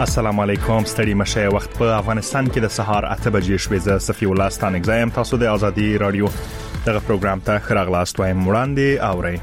السلام علیکم، ستړي مشه. وخت په افغانستان کې د سهار 8 بجې شوې. زه صفي الله ستانک زایم. تاسو د ازادي رادیو دغه پروګرام ته ښه راغلاست وایم. وړاندې اورئ.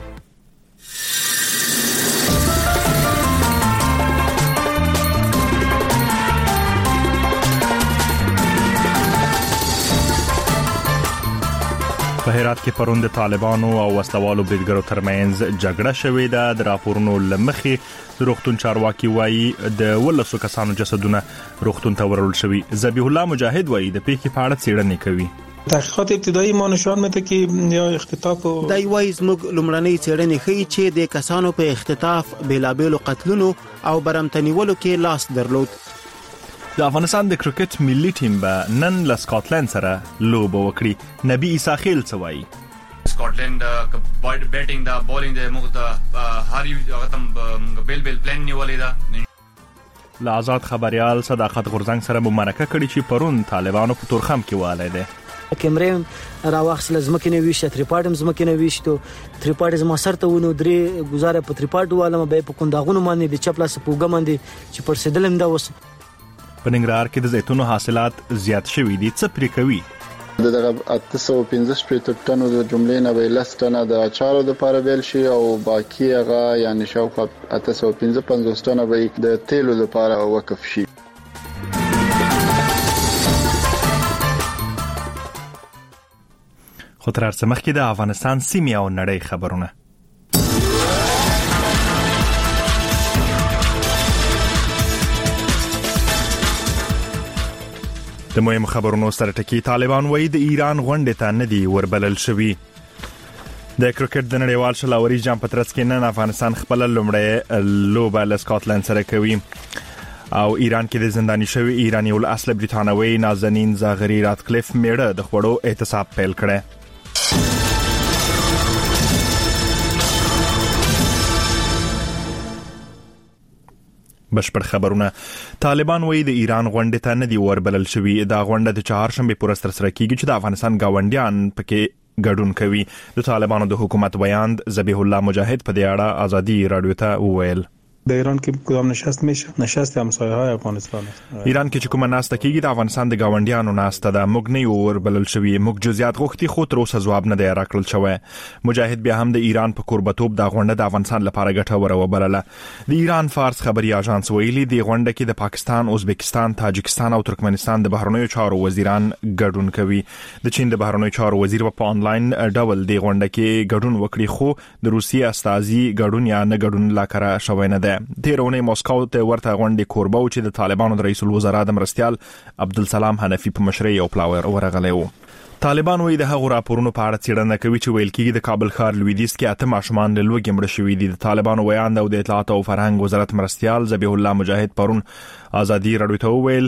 په هرات کې پرون د طالبانو او وسلوالو بریدګرو ترمنځ جګړه شوې ده. د راپورونو لمخې د روغتون چارواکي وایي د 12 کسانو جسدونه روغتون ته ورول شوي. ذبیح الله مجاهد وایي د پیښې په اړه څېړنې کوي. تحقیقات ابتدایی ما نشان میده که یا اختطاف دای وایي زموږ لومړنۍ څېړنې ښیي چې د کسانو په اختطاف، بیلابیلو قتلونو او برمتنیولو کې لاس درلود. د افغانستان د کرکټ ملي ټیم به نن له سکاټلند سره لوبه وکړي. نبی عیسی خیل څه وایي؟ سکاټلند بیټینګ دا بولینګ د موږ ته هر یو هغه بیل پلان نیولې ده. له آزاد خبريال صداقت غورځنګ سره مرکه کړي چې پرون طالبانو په تورخم کې والی ده. کیمرې راوخصل زمکه نه ویش تریپاډم زمکه نه ویشتو تریپاډ ما سره ونه درې گزاره په تریپاډ والم به په کونداغونو باندې د چپلاس په ګمندې چې پر سیدلم دا وس. په ننګرهار کې د زیتونو حاصلات زیات شوي دي. څه پرې کوي؟ دغه 815 ټنو د جملې نه به 10 ټنه د اچارو د لپاره بیل شي او باقی هغه یعنی شاوخوا 815 ټنه به د تیلو لپاره وقف شي. خو تر هر څه مخکې د افغانستان سیمې او نړۍ خبرونه. د مهمو خبرونو سره ټکی. طالبان وایي د ایران غونډې ته نه دي وربلل شوي. د کرکټ د نړیوال شلاوري جام په ترڅ کې نن افغانستان خپل لومړی لوبه له سکاټلند سره کوي. او ایران کې د زنداني شوی ایرانی ول اصل بریټانوي نازنین زاغری راتکلیف میړه د خوړو احتساب پیل کړي. بشپړ خبرونه. طالبان وایي د ایران غونډې ته نه دي وربلل شوي. دا غونډه د چهارشنبه پر ورځ ترسره کیږي چې د افغانستان گاونډیان پکې ګډون کوي. د طالبانو د حکومت بیان ذبیح الله مجاهد په دې اړه ازادي رادیو ته وویل. در ایران که کدام نشست میشه؟ نشست همسایه های افغانستان است. ایران کې چې کومه ناسته کیږي د افغانستان د گاونډیانو ناسته ده. موږ نه یو وربلل شوي. موږ جزئیات غوښتي خو تر اوسه ځواب نه دی راکړل شوی. مجاهد بیا هم د ایران په کوربتوب د غونډه د افغانستان لپاره ګټوره وبلله. د ایران فارس خبري اژانس ویلي د غونډه کې د پاکستان، ازبکستان، تاجکستان او ترکمنستان د بهرنیو چارو وزیران ګډون کوي. د چین د بهرنیو چارو وزیر په آنلاین ډول د غونډه کې ګډون وکړي خو د روسیې استازي ګډون یا نه ګډون لا کړه شوی نه ده. تیرونه مسکو ته ورته غونډې کوربه او چې د طالبانو د رئیس الوزرا د مرستيال عبدالسلام حنفي په مشرۍ او پلاور ورغلی و. طالبان وایي د هغو راپورونو په اړه څېړنه کوي چې ویل کېږي د کابل ښار لویدیځ کې 8 ماشومان له لوږې مړه شوي دي. د طالبانو ویاند او د اطلاعات او فرهنګ وزارت مرستيال ذبیح الله مجاهد پرون ازادي رادیو ته وویل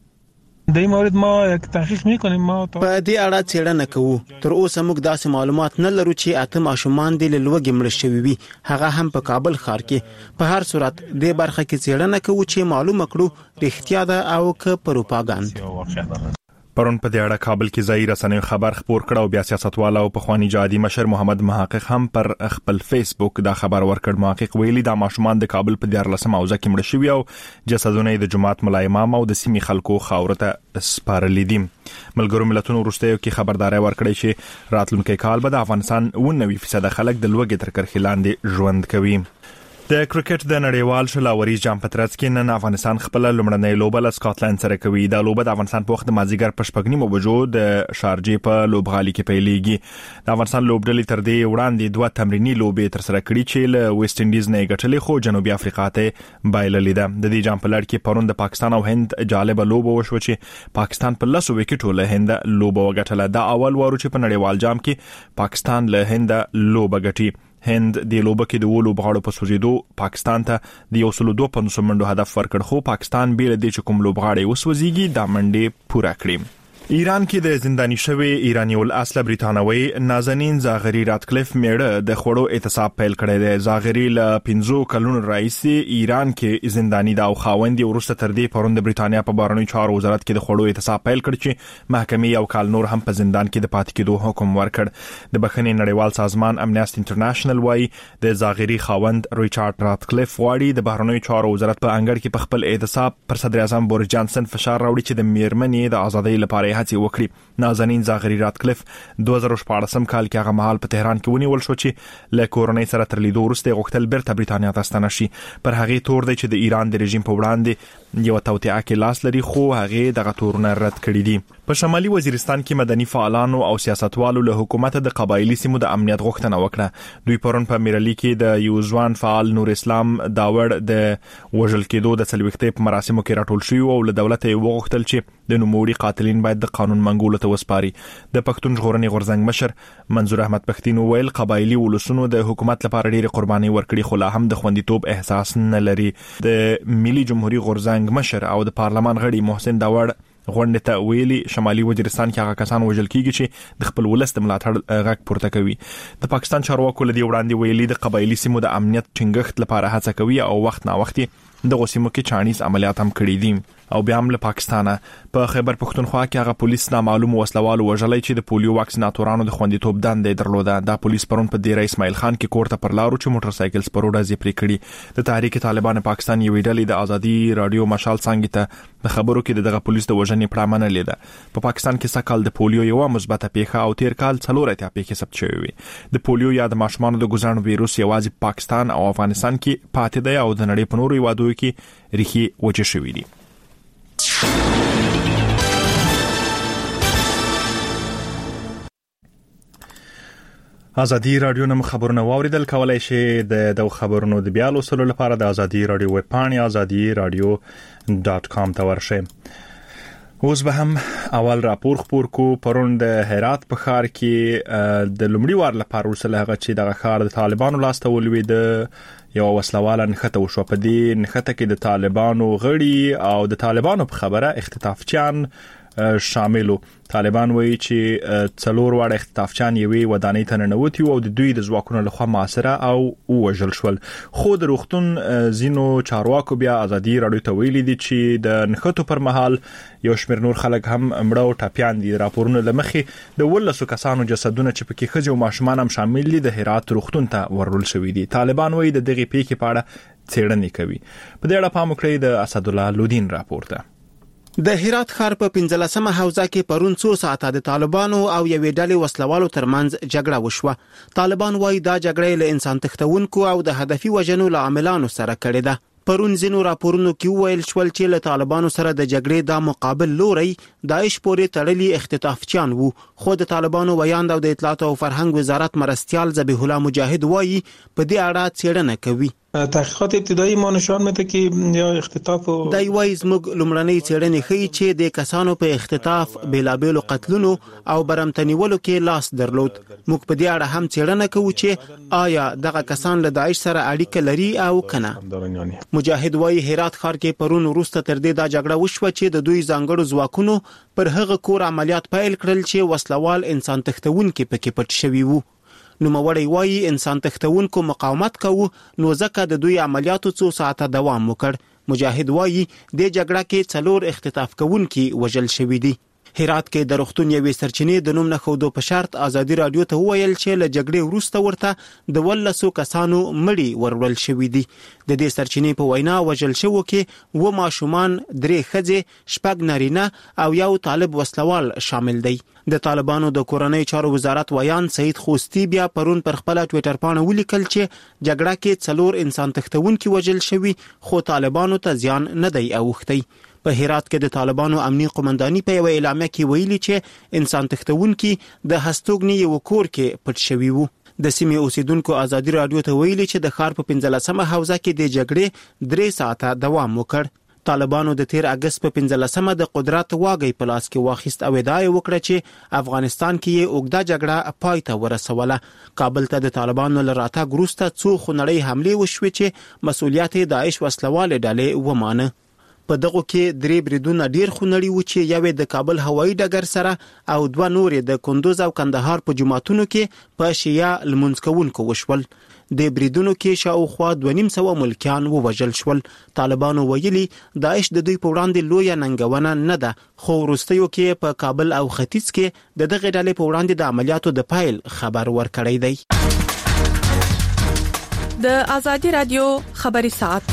د این مورد ما یک تحقیق میکنیم. ما په دې اړه څېړنه کوو. تر اوسه موږ داسې معلومات نه لرو چې 8 ماشومان د لوږې مړه شوي وي، هغه هم په کابل ښار کې. په هر صورت دې برخه کې څېړنه کوو چې معلومه کړو رښتیا ده او که پروپاګاندا. پرون په دې اړه کابل کې ځای رسنیو خبر خپور کړ او بیا سیاستوال او پخوانی جهادي مشر محمد محقق هم پر خپل فیسبوک دا خبر ورکړ. محقق ویلي دا ماشومان د کابل په 14 اوزه کې مړه شوي او جسدونه د جماعت ملا امام او د سیمې خلکو خاورته سپارلي دي. ملګرو ملتونو وروستیو کې خبرداري ورکړې چې راتلونکي کال به د افغانستان 90% خلک د لوږې تر کرښې لاندې ژوند کوي. د کرکټ د نړیوال شلاوري جام په ترڅ کې نن افغانستان خپل لومړنۍ لوبه له سکاټلند سره کوي. دا لوبه د افغانستان په وخت د مازیګر په 9 بجو د شارجې په لوبغالي کې پیلېږي. د افغانستان لوبډلې تر دې وړاندې 2 تمرینی لوبې تر سره کړې چې له ویسټ انډیز نه ګټلې خو جنوبي افریقا ته بایللې ده. د دې جام په لړ کې پرون د پاکستان او هند جالب لوبه وشو چې پاکستان په 10 وکټو له هند لوبه وګټله. دا اول وارو چې په نړیوال جام کې پاکستان له هند لوبه ګټي. هند د لوبه کې د ولو بغاړو په سوزیدو پاکستان ته د 102 منډو هدف ورکړ خو پاکستان بیل د چې کوم لوبغاړي وسوځيږي د منډې پوره کړې. ایران کې د زنداني شوی ایرانی الاصل بریتانوي نازنین زاغری راتکلیف میړه د خوړو اعتصاب پیل کړی دی. زاغری له 15 کلونو راځي ایران کې زنداني دا او خاوندې ورسته تر دې پروند د بریتانیا په بهرنیو چارو وزارت کې د خوړو اعتصاب پیل کړ چې محکمې یو کال نور هم په زندان کې د پاتې کېدو حکم ورکړ. د بخښنې نړیوال سازمان امنیست انټرنیشنل وايي د زاغری خاوند ریچارډ راتکلیف واړي د بهرنیو چارو وزارت په انګړ کې په خپل اعتصاب پر صدر اعظم بوریس جانسن فشار راوړي چې د میرمنې د ازادۍ لپاره هڅې وکړي. نازنین زاغری راتکلیف 2014 کال کې هغه مهال په تهران کې ونیول شو چې له کورونی سره تر لیدو وروسته غوښتل بیرته بریتانیا ته ستنه شي. پر هغه تور دی چې د ایران د رژیم په وړاندې یو توطئه کې لاس لري، خو هغه دغه تورونه رد کړی دي. په شمالي وزیرستان کې مدني فعالانو او سیاستوالو له حکومت د قبایلی سیمو د امنیت غوښتنه وکړه. دوی پرون په میرالي کې د یو ځوان فعال نور اسلام داوړ د وژل کېدو د څلويختې په مراسمو کې راټول شوی او له دولت یې وغوښتل چې د نوموړي قاتلین باید د قانون منګولو ته وسپاري. د پښتون ژغورنې غورځنګ مشر منظور احمد پښتين وویل قبایلی ولسونو د حکومت لپاره ډېر قرباني ورکړي، خو لا هم د خوندیتوب احساس نه لري. د ملي جمهوریت غورځنګ مشر او د پارلمان غړي محسن داوړ غونډه ته ویلي شمالي وزیرستان کې هغه کسان وژل کیږي چې د خپل ولس د ملاتړ غږ پورته کوي. د پاکستان چارواکو لدی وړاندې ویلي د قبایلی سیمو د امنیت ټینګښت لپاره هڅه کوي او وخت نا وخت د غوسیمو کې چانیز عملیات هم کړی دي. او بیا هم له پاکستانه په خیبر پختونخوا کې هغه پولیس نامعلوم وسلوالو وژلای چې د پولیو واکسیناتورانو د خوندیتوب دندې درلوده. دا پولیس پرون په ډیر اسماعیل خان کې کوړه پر لارو چې موټر سایکل سپروډه زی پرې کړی. د تحریک طالبان پاکستان یو ډلې د ازادي رادیو مشال څنګه ته د خبرو کې دغه پولیس د وژنې پړه منلې ده. په پاکستان کې سکهال د پولیو یو مثبته پیښه او تیر کال 4 پیښې ثبت شوې وي. د پولیو یا د ماشومانو د ګزړن ویروس یوازې پاکستان او افغانستان کې پاتې دی او د نړۍ په نورو هیوادو کې ریښې وچې شوې دي. ازادي رادیو نم خبرونه واوریدل، کولای شئ د خبرونو د بیا لوستلو لپاره د ازادي رادیو ویب پاڼه azadieradio.com ته ورشئ. اوس به هم اول راپور خبر کو. پرون د هرات په ښار کې د لومړي وار لپاره وسله هغه چې د ښار د طالبانو لاسته ولوي د یو وسلواله نښته وشو. په دې نښته کې د طالبانو غړي او د طالبانو په خبره اختطافچیان شاملو. طالبان وایي چې 4 وړ اختطافچیان یوې ودانۍ ته ننوتي او د دوی د ځواکونو لخوا محاصره او وژل شول. خو د روغتون زینو چارواکو بیا ازادي رادیو ته ویلي دي چې د نښتو پر مهال یو شمېر نور خلک هم مړه او ټاپیان دي. راپورونه لمخې د 12 کسانو جسدونه چې پکې ښځې او ماشومان هم شامل دي د هرات روغتون ته ورول شوي دي. طالبان وایي د دغه پیښې په اړه څېړنې کوي. په دې اړه پام وکړئ د اسدالله لودین راپور ته. د هرات ښار په 15مه حوزه کې پرون 2 ساعته د طالبانو او یوې ډلې وسلوالو ترمنځ جګړه وشوه. طالبان وايي دا جګړه له انسان تښتونکو او د هدفي وژنو له عاملانو سره کړې ده. پرون ځینو راپورونو کې ویل شول چې له طالبانو سره د جګړې د مقابل لوري داعش پورې تړلي اختطافچیان وو. خو د طالبانو ویاند او د اطلاعات او فرهنګ وزارت مرستيال ذبیح الله مجاهد وايي په دې اړه څېړنه کوي. تحقیقات ابتدایی ما نشان میده که یا اختطاف دای وایي زموږ لومړنۍ څېړنې ښیي چې د کسانو په اختطاف بیلابېلو قتلونو او برمتنیولو کې لاس درلود. موږ په دې اړه هم څېړنه کوو چې آیا دغه کسان له داعش سره اړیکه لري او کنه. مجاهد وایي هرات ښار کې پرون وروسته تر دې دا جګړه وشوه چې د دوی ځانګړو ځواکونو پر هغه کور عملیات پیل کړل چې وسلوال انسان تښتونکي پکې پټ شوي وو. نوموړی وایي انسان تښتونکو مقاومت کوو نو ځکه د دوی عملیاتو 2 ساعته دوام وکړ. مجاهد وایي د جګړه کې 4 اختطاف کوونکي وژل شوي دي. هرات کې د روغتون یوې سرچینې د نوم نه خودو په شرط ازادي رادیو ته وویل چې له جګړې وروسته ورته د 12 کسانو مړي ورول شوي دي. د دې سرچینې په وینا وژل شوو کې 2 ماشومان، 3 ښځې، 6 نارینه او یو طالب وسلوال شامل دي. د طالبانو د کورنۍ چارو وزارت ویان سید خوستی بیا پرون پر خپل ټوئیټر باندې ولیکل چې جګړه کې 4 انسان تښتونکي وژل شوي خو طالبانو ته زیان نه دی اوښتی. په هرات کې د طالبانو امنیي قومنداني په یو اعلامیه کې ویلي چې انسان تښتونکي د هستوګنې یو کور کې پټ شوي وو. د سیمې اوسیدونکو ازادي رادیو ته ویلي چې د ښار په 15مه حوزه کې د جګړې 3 ساعته دوام وکړ. طالبانو د 13 اگست په 15مه د قدرت واګي په لاس کې واخیست او ادعا وکړه چې افغانستان کې یې اوږده جګړه پای ته ورسوله. کابل ته د طالبانو له راتګ وروسته څو خونړۍ حملې وشوې چې مسؤلیت داعش وسلواله ډلې ومانه. په دغه کې 3 بریدونه ډیر خونړي و چې یو د کابل هوایي ډګر سره او 2 نور د کندوز او کندهار په جماعتونو کې په شیعه لمونځ کوونکو وشول. د بریدونو کې شاوخوا 250 ملکیان ووژل شول. طالبانو ویلي داعش د دوی په وړاندې لوی ننګونه نه ده، خو وروستیو کې په کابل او ختیځ کې د دغه ډلې په وړاندې د عملیاتو د پایل خبر ورکړی دی. د آزادي رادیو خبري ساعت.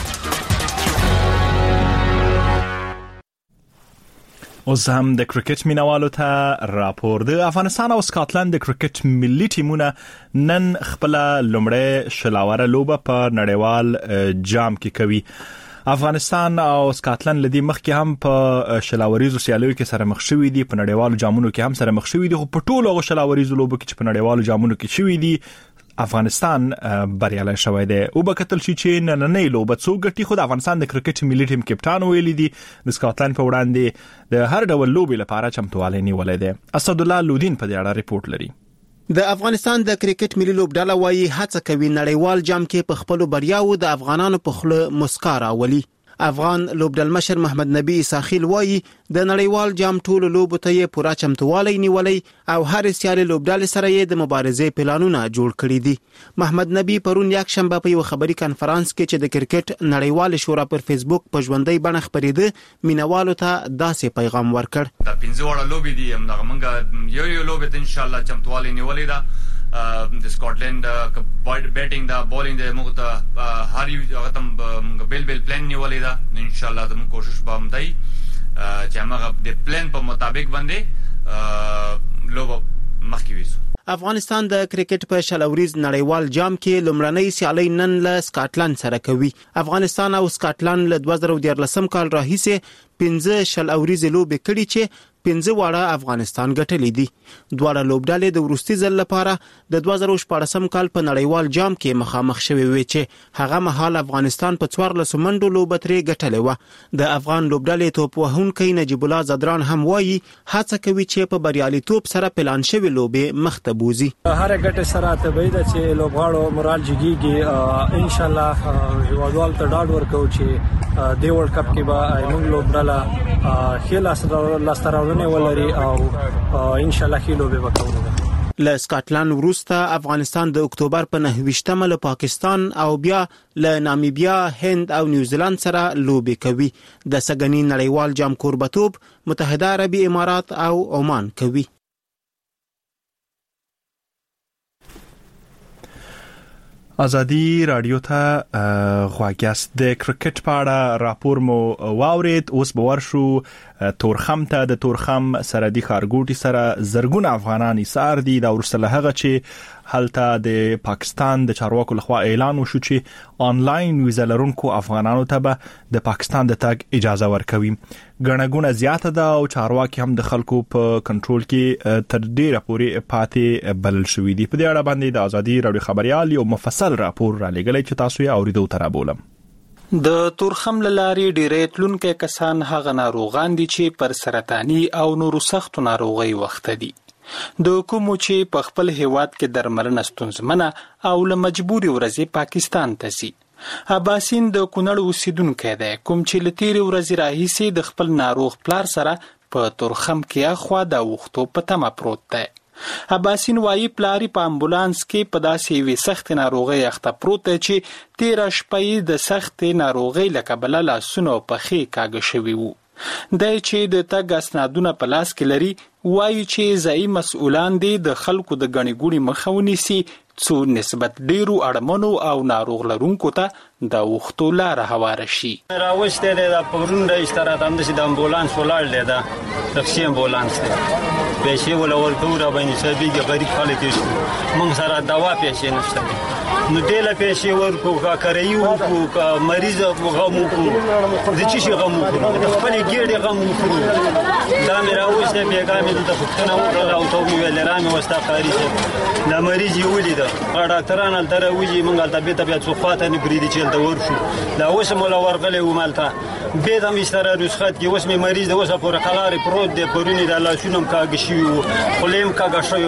اوس هم د کرکټ مینوالو ته راپور. د افغانستان او سکاټلند د کرکټ ملي ټیمونه نن خپل لومړی شلاوره لوبه په نړیوال جام کې کوي. افغانستان او سکاټلند لدی مخکې هم په شلاوریزو سیالیو کې سره مخ شوي دي، په نړیوالو جامونو کې هم سره مخ شوي دي، خو په ټولو شلاوریزو لوبو کې چې په نړیوالو جامونو کې شوي دي افغانستان بریالی شوی دی. او به کتل شي چې نننۍ لوبه څو ګټي، خو د افغانستان د کرکټ ملي ټیم کپټان ویلي دي د سکاټلند په وړاندې د هر ډول لوبې لپاره چمتووالی نیولی دی. اسد الله لودین په دې اړه ریپورت لري. د افغانستان د کرکټ ملي لوبډله وايي هڅه کوي نړیوال جام کې په خپل بریاو د افغانانو په خله مسکا راولي. افغان لوبډلمشر محمد نبی اساخیل وايي د نړیوال جام ټولو لوبو ته یې پوره چمتووالی نیولی او هر سیالي لوبډلې سره یې د مبارزې پلانونه جوړ کړي دي. محمد نبی پرون یک شنبه په یو خبري کانفرنس کې چې د کرکټ نړیوال شورا پر فیسبوک په ژوندۍ بڼه خبرېده مینوالو ته داسې پیغام ورکړ. د 15 وړه لوبې دي، همدغه موږ یو لوبې ته ان شاء الله چمتووالی نیولې ده. د سکاټلند بیټینګ دا بولینګ د موږ ته هر یو غتم موږ بیل پلان نیولې ده. ان شاء الله زموږ کوشش به هم دی چې موږ د پلان په مطابق باندې لوب مخکې ویسو. افغانستان د کرکټ په شلوریز نړیوال جام کې لومړنۍ سیالي نن له سکاټلند سره کوي. افغانستان او سکاټلند له 2013 کال راهیسې 15 شلوریز لوبې کړي چې 15 واړه افغانستان ګټلې دي. دواړه لوبډلې د وروستي ځل لپاره د 2014 کال په نړیوال جام کې مخامخ شوي وي چې هغه مهال افغانستان په 14 منډو لوبه ترې ګټلې و. د افغان لوبډلې توپ وهونکی نجیب الله زدران هم وایي هڅه کوي چې په بریالیتوب سره پلان شوی لوبې مخته بوزي. هر ګټه سره طبيعي ده چې لوبغاړو مورال جګيږي. ان شاء الله هیوادوال ته ډاډ ورکو چې د ورلد کپ کې به موږ لوبډله خیل لاستراو ولري او ان شاء الله خېلو به وکړو. له سکاټلند وروسته افغانستان د اکتوبر په 9 له پاکستان او بیا له نامیبیا، هند او نیوزیلند سره لوبې کوي. د سګنی نړیوال جام کوربتوب متحده عربي امارات او عمان کوي. آزادی رادیو ته غواګیاست. د کرکټ په اړه راپور مو واورید. اوس به ورشو تورخم ته. د تورخم سرحدي ښارګوټي سره زرګونه افغانان ایثار دي. دا ورسره هغه چې هلته د پاکستان د چارواکو لخوا اعلان وشو چې آنلاین ویزا لرونکو افغانانو ته به د پاکستان د تګ اجازه ورکوي. ګڼه زیاته ده او چارواکي هم د خلکو په کنټرول کې تر ډیره پورې پاتې بلل شوې دي. په دې اړه باندې د آزادي رادیو خبريال یو مفصل راپور را لګلې چې تاسو یې اوریدو تر بولم. د تورخم لاري ډیرې تلونکو کسان هغه ناروغان دي چې پر سرطاني او نورو سختو ناروغي وخت دي. د کومو چې په خپل هیواد کې درملنه ستونزمنه او له مجبوري ورځې پاکستان ته ځي. عباسین د کونړ اوسیدونکی دی کوم چې لتیری ورځې راهیسې د خپل ناروغ پلار سره په تورخم کې اخوا د وختو په تمه پروت دی. عباسین وايي پلاری په امبولانس کې په داسې وی سخت ناروغي اخته پروت دی چې 13 شپې د سخت ناروغي لکبله لاسونو په خې کاږي شوی وو. د چې د تګ اسنادونه په لاس کې لري وايي چې ځای مسؤلان دي د خلکو د غني ګوړي مخاوني سي څو نسبت ډیرو اړمنو او ناروغ لرونکو ته د وختو لار هواره شي. راوښته د پرون د اشتراط هم د امبولانس ولاړ دی دا تخشي امبولانس دی پیسې ولا ورکو را باندې سبيږي غریب خلک یې موږ سره دوا پیسې نشته نو دله پیسې ورکو کا کریو کو مریض غمو کو د چی شي غمو کو د خپل ګډي غمو کو دا مې راوښته پیغام د پښتنه وکړه او ته ویل رامي وستا قاری شه د مریض یې ولید ډاکټران تر وږي موږ ته به طبيعت خواته نه بریدي چې د ورشو دا اوس مولا ورغلې و مالته به د مستر رسخت کې اوس مې مریض د اوسه پر قلاري پروت دی پرونی د الله شونم کاږي شي خلیم کاږي شوی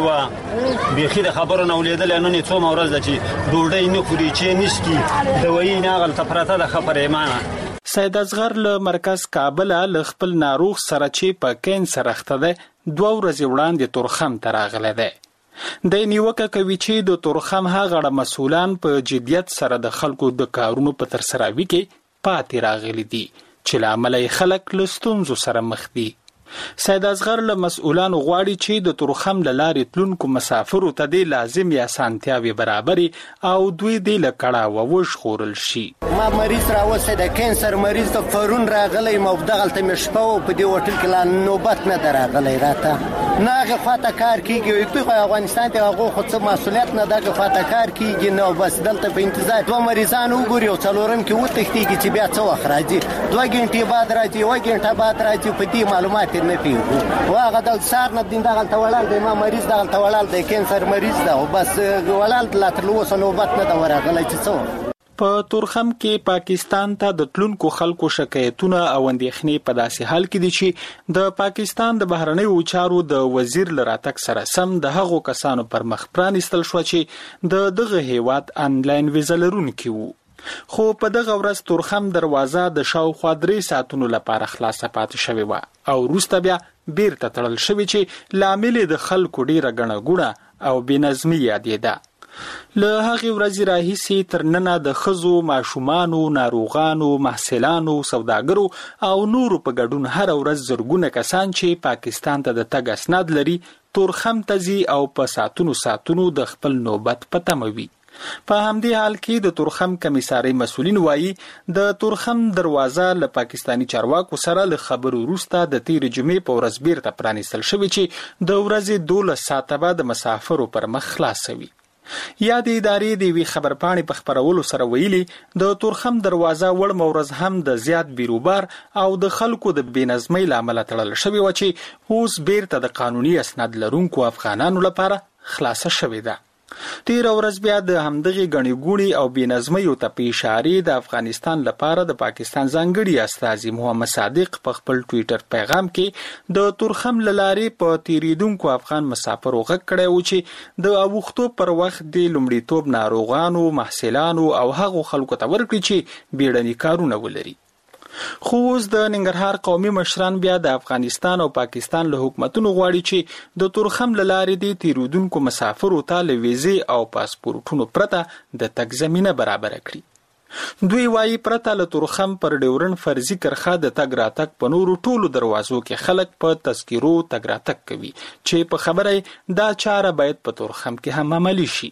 و به خې خبرونه اولیدل نن څو مورز چې ډوډۍ نه خوري چې نشکی دوی نه غل تفراته د خبره ایمانه. سید اصغر له مرکز کابل له خپل ناروغ سره چې په کینسر اخته ده 2 ورځې وړاندې تورخم ته راغلی دی. د نیوکه کوي چې د تورخم هغه مسؤلان په جدیت سره د خلکو د کارونو په ترسراوي کې پاتې راغلي دي چې لامل خلک له ستونزو سره مخ دي. سید اصغر له مسؤلانو غواړي چې د تورخم له لارې تلونکو مسافرو ته د لازمي اسانتیاوي برابرې او دوی د لکړه وژغورل شي. ما مریض راوسته د کینسر مریض د فرون راغلی مو دغلته مشپو په دی هوټل کې لا نوبت نه دراغلی راته ناغه خاطه کار کیږي په افغانستان ته هغه خو څه مسؤلیت نه دغه خاطه کار کیږي نو بس دلته په انتظار 2 مریضان وګوري او څلورم کې وتښتيږي چې بیا څه وخت راځي 2 غنټې بعد راځي 1 غنټه بعد راځي په دې معلومات نه پیږي واغه د سار نه دین دغلته ولاړ دی ما مریض دغلته ولاړ دی کینسر مریض دا بس ولاړ لا تر اوسه نوبت نه دا ورغلی چې څو. په تورخم کې پاکستان ته د تلونکو خلکو شکایتونه او اندېښنې په داسې حال کې دي چې د پاکستان د بهرنیو چارو د وزیر لراتک سره سم د هغو کسانو پر مخ پرانستل شو چې د دغه هیواد انلاین ویزه لرونکي وو. خو په دغه ورځ تورخم دروازه د شاوخوا 3 ساعتونو لپاره خلاصه پاتې شوې و او وروسته بیا بیرته تړل شوې چې لامل د خلکو ډیره ګڼه ګوڼه او بېنظمي یادېده. له هغې ورځې راهیسې تر ننه د ښځو، ماشومانو، ناروغانو، محصلانو، سوداګرو او نورو په ګډون هر ورځ زرګونه کسان چې پاکستان ته د تګ اسناد لري تورخم ته ځي او په ساعتونو د خپل نوبت په تمه وي. په همدې حال کې د تورخم کمیسارۍ مسؤلین وایي د تورخم دروازه له پاکستانی چارواکو سره له خبرو وروسته د تیر جمعې په ورځ بیرته پرانیستل شوې چې د ورځې 12 ساعته بعد د مسافرو پر مخ خلاصوي. یا د ادارې د وی خبرپاڼې په خبرولو سره ویلي د تورخم دروازه وړ مورز هم د زیات بیروبار او د خلکو د بېنظمۍ لامل تړل شوی و چې اوس بیرته د قانوني اسناد لرونکو افغانانو لپاره خلاصه شوې ده. تیر ورځ بیا د همدغه غنی ګونی او بېنظمۍ ته په اشاره د افغانستان لپاره د پاکستان ځانګړي استازي محمد صادق په خپل ټوئیټر پیغام کې د تورخم لارې په تیریدونکو افغان مسافرو غږ کړی و چې د اوختو پر وخت د لومړیتوب ناروغانو، محصلانو او هغو خلکو ته ورکړي چې بیړني کارونه ولري. خو اوس د ننګرهار قومي مشران بیا د افغانستان او پاکستان له حکومتونو غواړي چې د تورخم له لارې د تیرودونکو مسافرو ته له ویزې او پاسپورټونو پرته د تګ زمینه برابر کړي. دوی وایي پرته له تورخم پر ډیورن فرضي کرخه د تګ راتګ په نورو ټولو دروازو کې خلک په تذکیرو تګ راتګ کوي چې په خبره دا چاره باید په تورخم کې هم عملي شي.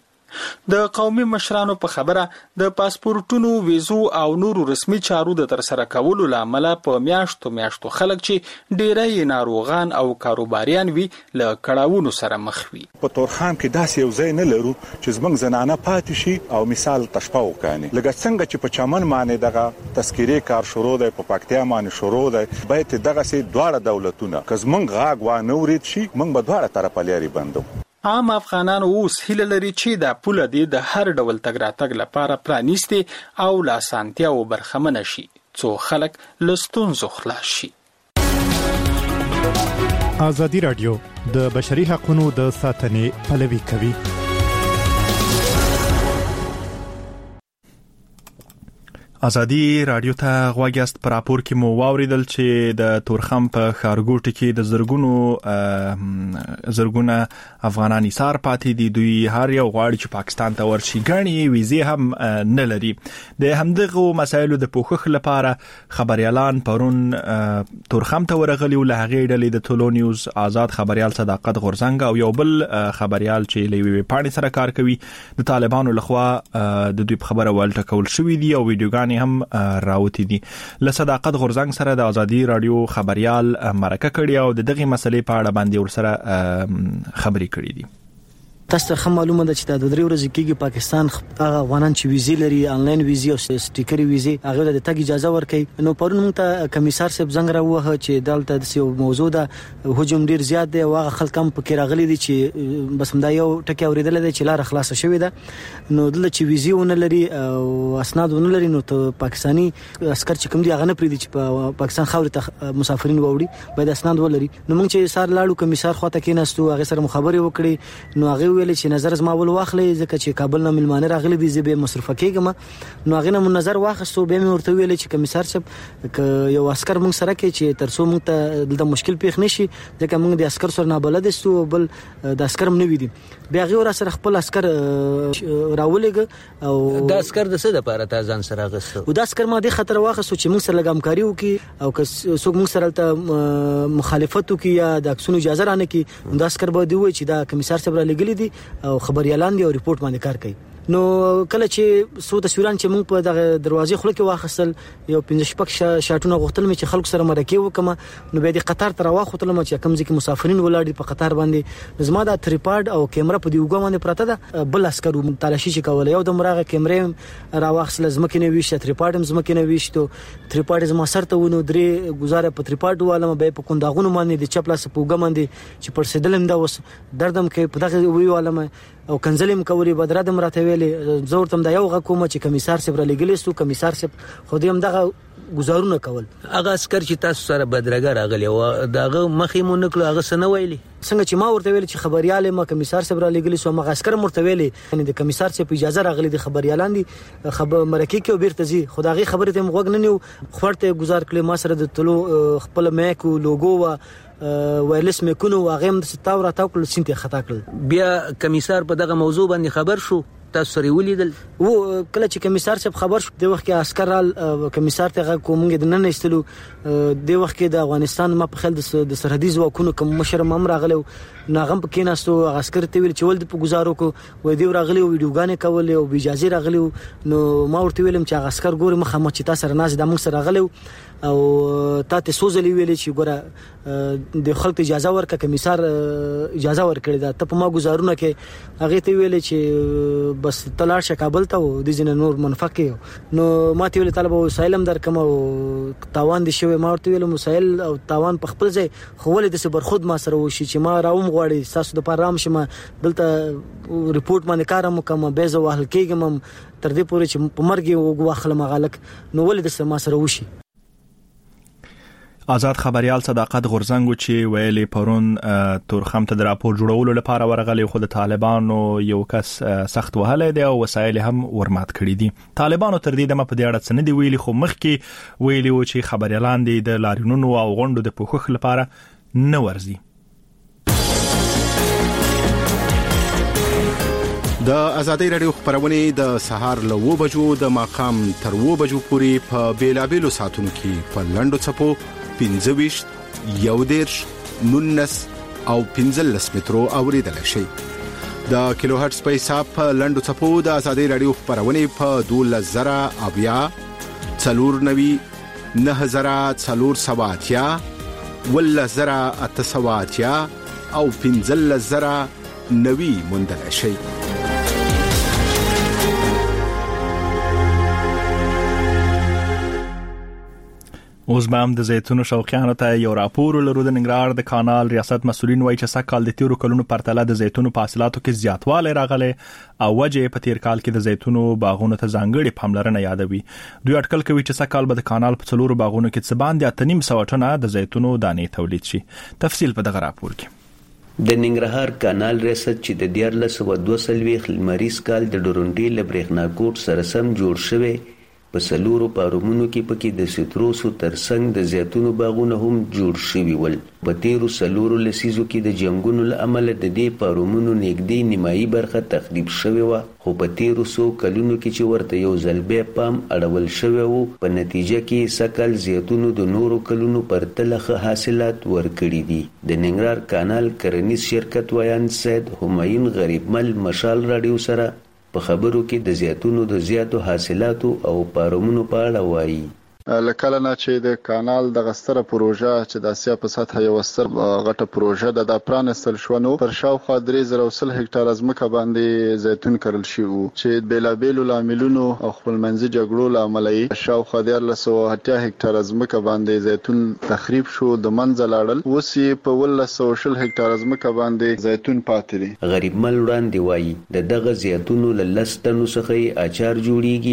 د قومي مشرانو په خبره د پاسپورټونو، ویزو او نورو رسمي چارو د ترسره کولو لامل په میاشتو خلک چې ډیری ناروغان او کاروباریان وي له کړاوونو سره مخ وي. په تورخم کې داسې یو ځای نه لرو چې زموږ زنانه پاتې شي او مثال تشپه وکړي. لکه څنګه چې په چمن باندې دغه تذکيري کار شروع دی، په پکتیا باندې شروع دی، باید دغه سي دواړه دولتونه که زموږ غاګ و نه ورید شي موږ به دواړه طرفه لري بندو. عام افغانان اوس هیله لري چې د پوله د هر ډول تګ راتګ لپاره پرانیستي او لاسانتیا او برخمن شي څو خلک له ستونزو خلاص شي. ازادي رادیو د بشري حقوقو د ساتنې پلوي کوي. ازادي رادیو ته غواګست پر راپور کې مو واوریدل چې د تورخم په خارګوټ کې د زرګونه افغانان ایثار پاتې دي. دوی هر یو غواړي چې پاکستان ته ورشي، غني ویزه هم نه لري. د همدغه مسایلو د پوښښ لپاره خبريالان پرون تورخم ته ورغلي او له هغې ډلې د ټولو نیوز آزاد خبريال صداقت غورزنګ او یو بل خبريال چې لوي پاڼې سره کار کوي د طالبانو لخوا د دوی په خبره ولټ کول شوې دي او ویډیوګان هم راوتی دي. له صداقت غورزنګ سره د ازادي رادیو خبريال مرکه کړی او دغه مسلې په اړه باندې ورسره خبرې کړې دي. تاسو ته معلومه ده چې د 2 ورځې کېږي پاکستان هغه افغانان چې ویزې لري انلاین ویزې او سټیکر ویزې هغه د تګ اجازه ورکړي. نو پرون موږ ته کمیسار صاحب زنګ راووه چې دلته د یو موضوع ده هجوم ډیر زیات دی او هغه خلک هم پکې راغلي دي چې بس همدا یو ټکی اوریدل دي چې لار خلاص شوې ده. نو دلته چې ویزې ونه لري او اسناد ونه لري نو ته پاکستانی عسكر چې کوم دي هغه نه پریدي چې په پاکستان خاورې ته مسافرین ووري باید اسناد ولري. نو موږ چې سار لاړو کمیسار خواته کېناستو هغه سره مخابره وکړي نو هغه ویل چې نظر زما ول واخلې ځکه چې کابل نه ملمانه راغلي دي زه به مصرف کېږم نو هغه نه نظر واخستو به مې ورته ویل چې کمسار صاحب یو عسكر مونږ سره کې چې ترڅو مونږ ته د مشکل پیښ نشي ځکه مونږ د عسكر سره نه بلد استو بل د عسكر هم نه ویدي بیا غوړه سره خپل عسكر راولېګ او د عسكر د څه د لپاره تازان سره غوښتو او د عسكر ما د خطر واخصو چې موږ سره لګامکاري وکي او که څوک موږ سره ته مخالفت وکي یا د اکسونو اجازه رانه کی د عسكر به دی وای چې دا کمسار صاحب را لګلی دي او خبر اعلان دی او ریپورت باندې کار کوي نو کله چې سو تصویران چې موږ په دغه دروازې خله کې واخصل یو 15 شاټونه غوښتل مې چې خلکو سره مرکه وکم نو به د قطار تر واخوتل مې چې کوم ځکه مسافرین ولاړ دي په قطار باندې زما د تریپارد او کیمرا په دی وګ باندې پراته ده بل عسكر تلاشي چې کول یو د مراغه کیمرې را واخصل زمکه نه ویشت تریپارد زمکه نه ویشتو تریپارد زما سرته ونو درې گزاره په تریپارد والم به په کونداغونو باندې د چپلاس په وګ باندې چې پر سیدلم دا وس دردم کې په دغه وی والم او کنزلم کولی بدره د مرته ویلې زور تم دا یو حکومت چې کمسار صاحب را لګلیستو کمسار صاحب خو دې هم دغه گزارونه کول هغه عسكر چې تاسو سره بدرګه راغلی او دغه مخې مونږ نکلو هغه سن ویلي څنګه چې ما ورته ویل چې خبرياله ما کمسار صاحب را لګلی سو ما عسكر مرته ویلي یعنی د کمسار صاحب اجازه راغلی د خبريالان دي خبر مرکه کې بیرته زی خدای خبره ته مغوګ نه نیو خورته گزار کړي ما سره د تلو خپل میکو لوګو وا وایلس مې کونو واغم د ستاور تاکل سنت خطا کړ بیا کمسار په دغه موضوع باندې خبر شو تاسو سره ولیدل و کله چې کمسار صاحب خبر شو د وخت کې عسكر کمسار ته کومګ د نن استلو د وخت کې د افغانستان ما په خل د سرحدي ځواکونو کوم مشر مم راغلو ناغم په کیناستو عسكر ته ویل چې ول د گزارو کو و دی راغلی ویډیوګانې کول او اجازه راغلی نو ما ورته ویلم چې عسكر ګوري مخه مچ تاسو سره ناز د موږ سره راغلی او تاسو سوزلی ویلې چې ګوره د خلک اجازه ورکړه کمسار اجازه ورکړه دا ته په ما گزارونه کې هغه ته ویلې چې بس تلاش کابل ته و د جن نور منفقه نو ما ته ویل طالب وسایلم درکم او تاوان دي شوی ما ورته ویل مسایل او تاوان په خپل ځای خو ولې د صبر خود ما سره وشي چې ما راوم غواړي تاسو د پرام شمه دلته ریپورت باندې کارم کوم به زه وهل کېږم تر دې پورې چې په مرګ وغواخله مغالک نو ولې د ما سره وشي آزاد خبريال صداقت غورزنګو چې ویلي پرون تورخم ته د راپور جوړولو لپاره ورغلي خو د طالبانو یو کس سخت وهله دی او وسایل هم ورمات کړی دي طالبانو تر دې دمه په دې اړه څه نه دی ویلي خو مخکې ویلي و چې خبريالان دي د لارینونو او غونډو د پوښښ لپاره نه ورزي د ازادي رادیو خبرونه د سهار له 2 بجو د ماقام تر 2 بجو پورې په بیلابېلو ساتونو کې په لندو چپو 15 یودیرش 19 او 15 مترو اوریدل شي د کیلو هرتز په حساب په لندو چپو د ازادي رادیو خبرونه په 12000 اویا 490 9470 ولزرا اتسواتیا او 15000 نوي مندل شي اوس به هم د زیتونو شوقیانو ته یو راپور لرو د ننګرهار د کانال ریاست مسولین وایي چې سږ کال د تیرو کلونو پرتله د زیتونو په حاصلاتو کې زیاتوالی راغلی او وجه په تیر کال کې د زیتونو باغونو ته ځانګړې پاملرنه یادوي دوی اټکل کوي چې سږ کال به د کانال په څلورو باغونو کې څه باندې 8.5 ټنه د زیتونو دانې تولید شي تفصیل په دغه راپور کې د ننګرهار کانال ریاست چې د 1422 لمریز کال د ډورونډي لبرېښنا کوټ سره سم جوړ شوی په سلورو پارومونو کې پکې د سیتروسو ترڅنګ د زیتونو باغونه هم جوړ شوي ول په تیرو سلورو لسیزو کې د جنگونو له امله د دې پارومونو نږدې نیمایي برخه تخریب شوې وه خو په تیرو څو کلونو کې چې ورته یو ځل بیا پام اړول شوی و په نتیجه کې سږکال زیتونو د نورو کلونو پرتله ښه حاصلات ورکړي دي د ننګرهار کانال کرنیز شرکت ویان سید همایون غریبمل مشال راډیو سره په خبرو کې د زیتونو د زیاتو حاصلاتو او پارومونو په اړه وایي لکه نه چې د کانال د غستره پروژه چې د اسیا په سطح یو ستر غټه پروژه د پرانستل شو نو پر شاوخوا 3000 هکتار ځمکه باندې زیتون کرل شي چې بیلابېلو لاملونو او خپلمنځي جګړو لامل شاوخوا 1380 هکتار ځمکه باندې زیتون تخریب شو د منځ لاړل اوس په 1220 هکتار ځمکه باندې زیتون پاتې دي غریب مل وړاندې وایي د دغه زیتونو له لستنو څخه اچار جوړیږي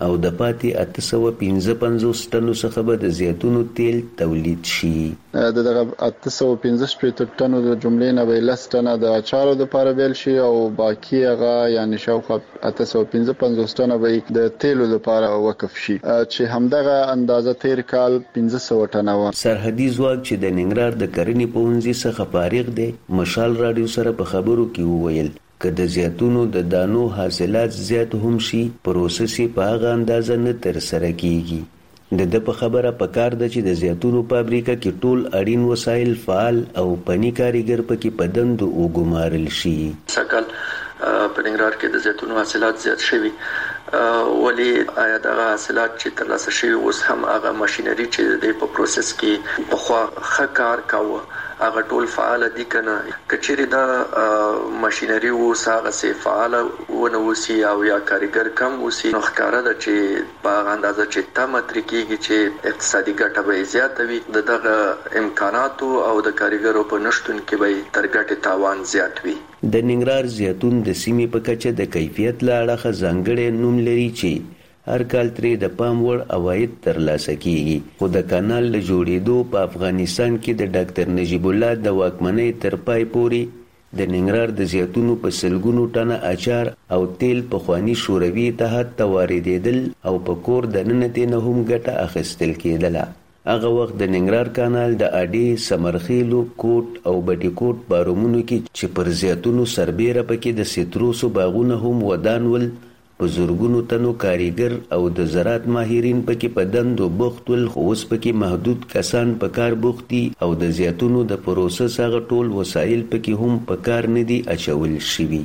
او د پاتې 855 ټنو څخه به د زیتونو تیل تولید شي. دغه 855 ټنو د جملې نه به 10 ټنه د اچارو لپاره بیل شي او باقی هغه یعنی شاوخوا 855 ټنه به د تیلو لپاره وقف شي چې همدغه اندازه تیر کال 1500 ټنه و. سرحدي ځواک چې د ننګرهار د کرنې پوهنځي څخه فارغ دی مشال رادیو سره په خبرو کې وویل که د زیتونو د دانو حاصلات زیات هم شي پروسس په هغه اندازه نه تر سره کیږي. د په خبره پکار ده چې د زیتونو فابریکه کې ټول اړین وسایل فعال او پنی کاریګر پکې په دندو وګمارل شي. سکل په ننګرهار کې د زیتونو حاصلات زیات شوي ولی آیا دغه حاصلات چې ترلاسه شوي اوس هم هغه ماشينري چې د په پروسس کې په خوا ښه کار کاوه هغه ټول فعال دي کنه کچېری دا ماشينري اوس هغه سي فعال ونه وسی او یا کاریګر کم وسی نو ښکارا ده چې په اندازه چې تمتر کېږي چې اقتصادي ګټه به زیات وي دغه امکاناتو او د کاریګرو په نشټون کې به تر ګټه تاوان زیات وي. د ننګرهار زیتون د سیمې په کچه د کیفیت لاړه ځانګړی نوم لري چې هر کال ترې د پام وړ عواید ترلاسه کیږي خو د کانال له جوړېدو په افغانستان کې د ډاکټر نجیب الله د واکمنۍ تر پای پورې د ننګرهار د زیتونو په سلګونو ټنه اچار او تیل په خواني شوروي اتحاد ته واردېدل او په کور د ننتې نه هم ګټه اخیستل کېدله. هغه وخت د ننګرهار کانال د اډې سمرخیلو کوټ او بټي کوټ بارومونو کې چې پر زیتونو سربېره پکې د سیتروسو باغونه هم ودان ول په زورګونو تنو کاریګر او د زراعت ماهرین پکې په دندو بوخت ول خو اوس پکې محدود کسان په کار بوختي او د زیتونو د پروسس هغه ټول وسایل پکې هم په کار نه دي اچول شوي.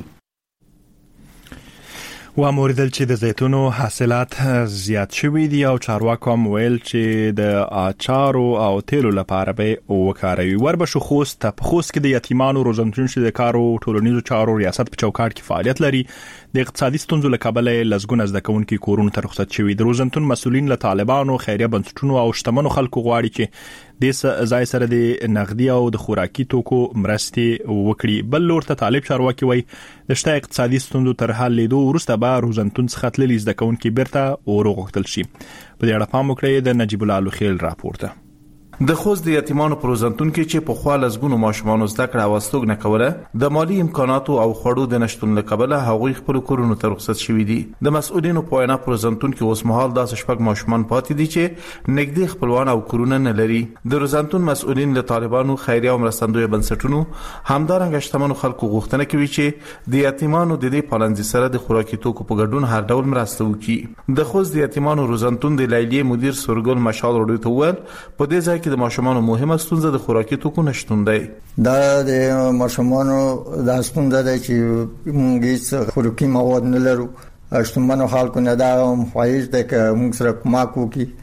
و موردل چې د زیتونو حاصلات زیات شوي دي او چارواکو هم ویل چې د اچارو او تیلو لپاره به وکاروي. وربشو خوست کې د یتیمانو روزنتون چې د کارو ټولنیزو چارو ریاست په چوکاټ کې فعالیت لري د اقتصادي ستونزو له کبله لزګونه زده کوونکي کورونو ته رخصت شوي. د روزنتون مسؤلین له طالبانو خیریه بنسټونو او شتمنو خلکو غواړي چې د ځای سره د نغدي او د خوراکي توکو مرستې وکړي. بل لور ته طالب چارواکي وایي د شته اقتصادي ستونزو تر حل لیدو وروسته به روزنتون څخه تللي زده کوونکي بیرته وروغتل شي. په دې اړه پام وکړئ د نجیب الله لوخیل راپور ته. د خوست د یتیمانو پروزنتون کې چې په خوا لزګونو ماشومان زده کړه او استوګ نه کوله د مالی امکاناتو او خړو د نشټون له کبله هغوی خپل کورونو ته رخصت شوي دي. د مسؤلینو په وینا پروزنتون کې اوس مهال داسې شپږ ماشومان پاتې دي چې نږدې خپلوان او کورونه نه لري. د روزنتون مسؤلین له طالبانو خیریه او مرستندوی بنسټونو همدارنګه شتمنو خلکو غوښتنه کوي چې د یتیمانو د دې پالنځي سره د خوراکي توکو په ګډون هر ډول مرسته وکړي. د خوست د یتیمانو روزنتون د لیلیې مدیر سورګل مشال وروډي ته وویل په دې ځای کې د ماشومانو مهمه ستونزه د خوراکي توکو نشټون دی. دا د ماشومانو د ستونزه ده چې موږ هیڅ خوراکي مواد نه لرو. شتمنو خلکو نه دا خواهش ده چې موږ سره کومک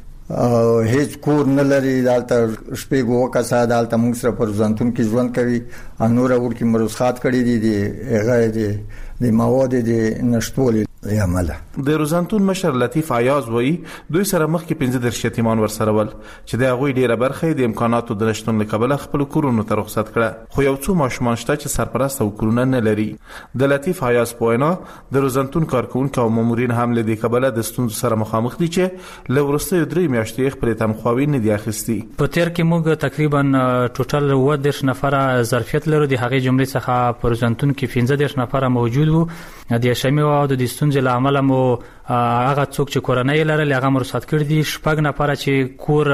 وکړي. هیڅ کور نه لري دالته شپږ وکاسه دالته موږ سره پر ځانتون کې ژوند کوي. انور ورکی مرسخات کړی دي هغه د مواد د نشټول عمله. د روزنتون مشر لطیف عیاض وایي دوی سره مخکې 15 یتیمان ورسره ول چې د هغوی ډیره برخه د امکاناتو د نشټون لکبله خپل کورونو ته رخصت کړه خو یو څو ماشومان شته چې سرپرست او کورونه نه لري. د لطیف عیاض په وینا د روزنتون کارکونکو او مامورین هم له دې کبله د ستونزو سره مخامخ دي چې له وروستیو 3 میاشتې خپل تنخواوي نه دي اخیستي. په تیر کې موږ تقریبا ټوټل 10 نفر ظرفیت لرو. د هغې جملې څخه په روزنتون کې 15 نفر موجود وو. د شمه او د ستونزې له امله مو هغه څوک چې کورنۍ لري هغه مرسات کړی دي. شپږ نفر چې کور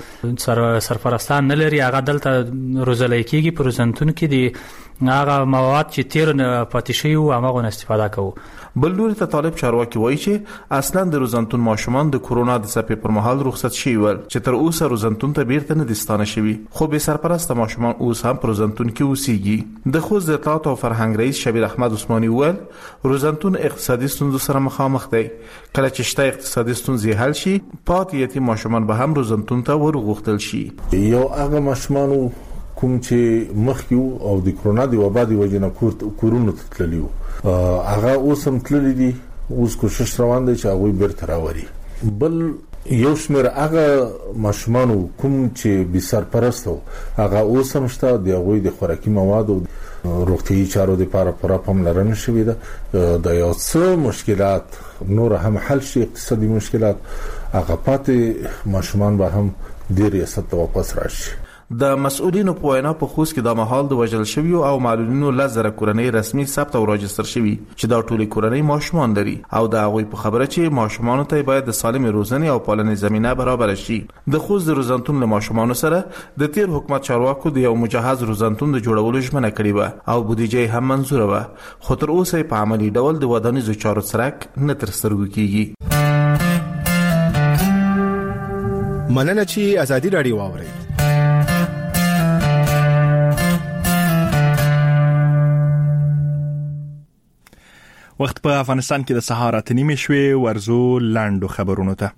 او سرپرستان نه لري هغه دلته روزلای کیږي. په روزنتون کې دي هغه مواد چې تیر پاتې شوی او هغه استفاده کوو. بل لوري ته طالب چارواکي وایي چې اصلا د روزنتون ماشومان د کورونا د څپې پر مهال رخصت شوي ول چې تر اوسه روزنتون ته بیرته نه دي ستانه شوي خو به سرپرست ماشومان اوس هم په روزنتون کې اوسېږي. د خوست د اطلاعات او فرهنګ رئیس شبیر احمد عثماني وویل روزنتون اقتصادي ستونزو سره مخامخ دی. کله چې شته اقتصادي ستونزې حل شي پاتې یتیم ماشومان به هم روزنتون ته ورغوښتل شي. یو هغه ماشومان کوم چې مخکې او د کرونا د وبا د وجې نه کورونو ته تللي هغه اوس هم تللي دي. اوس کوشش روان دی چې هغوی بیرته راوري. بل یو شمېر هغه ماشومان کوم چې بې سرپرست وو هغه اوس هم شته د هغوی د خوراکي موادو روغتي چارو لپاره پوره پاملرنه شوې ده. د یو څه مشکلات نور هم حل شي، اقتصادي مشکلات هغه پاتې ماشومان به هم د ریاست ته واپس راشي. د مسؤلینو په وینا په خوست کې د مهال د وژل شویو او معلولینو لزر کورنۍ رسمي ثبت او راجستر شوی چې دا ټولي کورنۍ ماشومان لري او د هغوی په خبره چې ماشومان ته باید د سالم روزنې او پالنې زمينه برابر شي. د خوست د روزنتون له ماشومان سره د تیر حکومت چارواکو د یو مجهز روزنتون د جوړولو ژمنه کړې و او بودیجه هم منزور و، خو تر اوسه په عملی ډول د ودانیزو چارو څرک نه تر سترګو کیږي. مننه چې ازادي رادیو واوري. وخت په افغانستان کې د سهار 8:30 شوې، ورزو لاندو خبرونو ته.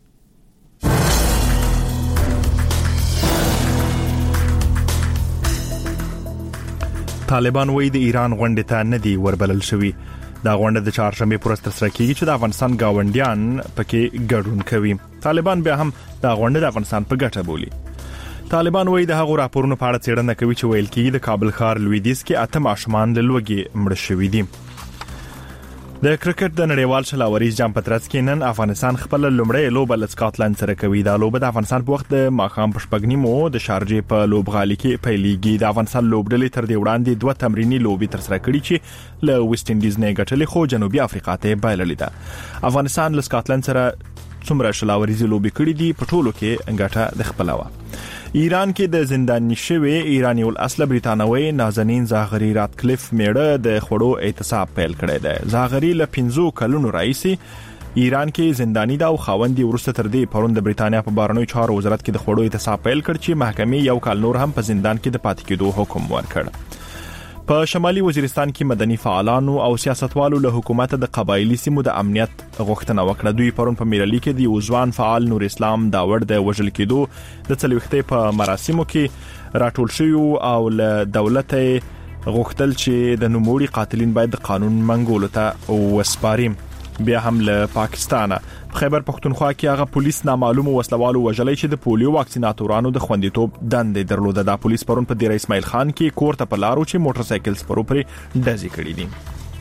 طالبان وایي د ایران غونډې ته نه دی وربلل شوی. دا غونډه د چهارشنبه پر ورځ ترسره کیږي چې د افغانستان گاونډیان پکې ګډون کوي. طالبان بیا هم دا غونډه د افغانستان په ګټه بولي. طالبان وایي د هغو راپورونو په اړه څېړنه کوي چې ویل کېږي د کابل ښار لویدیځ کې 8 ماشومان له لوږې مړه شوي دي. د کرکټ د نړیوال شلاوريز جام په ترڅ کې نن افغانستان خپل لومړی لوبه له سکاټلند سره کوي. دا لوبه د افغانستان په وخت د ماښام په 8:30 د شارجې په لوبغالي کې پیلېږي. د افغانستان لوبډلې تر دې وړاندې 2 تمرینی لوبې ترسره کړې چې له ویسټ انډیز نه ګټلې، خو جنوبي افریقا ته بایللې ده. افغانستان له سکاټلند سره څومره شلاوريزي لوبې کړې دي په ټولو کې ګټه د خپل و. ایران کې د زنداني شوی ایرانی الاصل بریتانوي نازنین زاغری راتکلیف میړه د خړو اعتصاب پیل کړی دی. زاغری له 15 کلونو راځي ایران کې زنداني دا او خاوندې ورسته تر دې پروند د بریتانیا په بهرنیو چارو وزارت کې د خړو اعتصاب پیل کړ چې محکمې یو کال نور هم په زندان کې د پاتې کېدو حکم ورکړ. په شمالي وزیرستان کې مدني فعالانو او سیاستوالو له حکومت د قبایلی سیمو د امنیت غوښتنه وکړه. دوی پرون په میرالي کې د یوځوان فعال نور اسلام داوړ د وژل کېدو د څلويختې په مراسمو کې راټول شو او له دولت غوښتل چې د نوموړي قاتلین باید د قانون منګولو ته وسپاري. بیا هم له پاکستانه په خیبر پختونخوا کې هغه پولیس نامعلومو وسلوالو وژلای چې د پولیو واکسیناتورانو د خوندیتوب دندې درلوده. د پولیس پرون په ډیر اسماعیل خان کې کور ته په لارو چې موټر سایکل سپرو پرې ډزې کړې دي.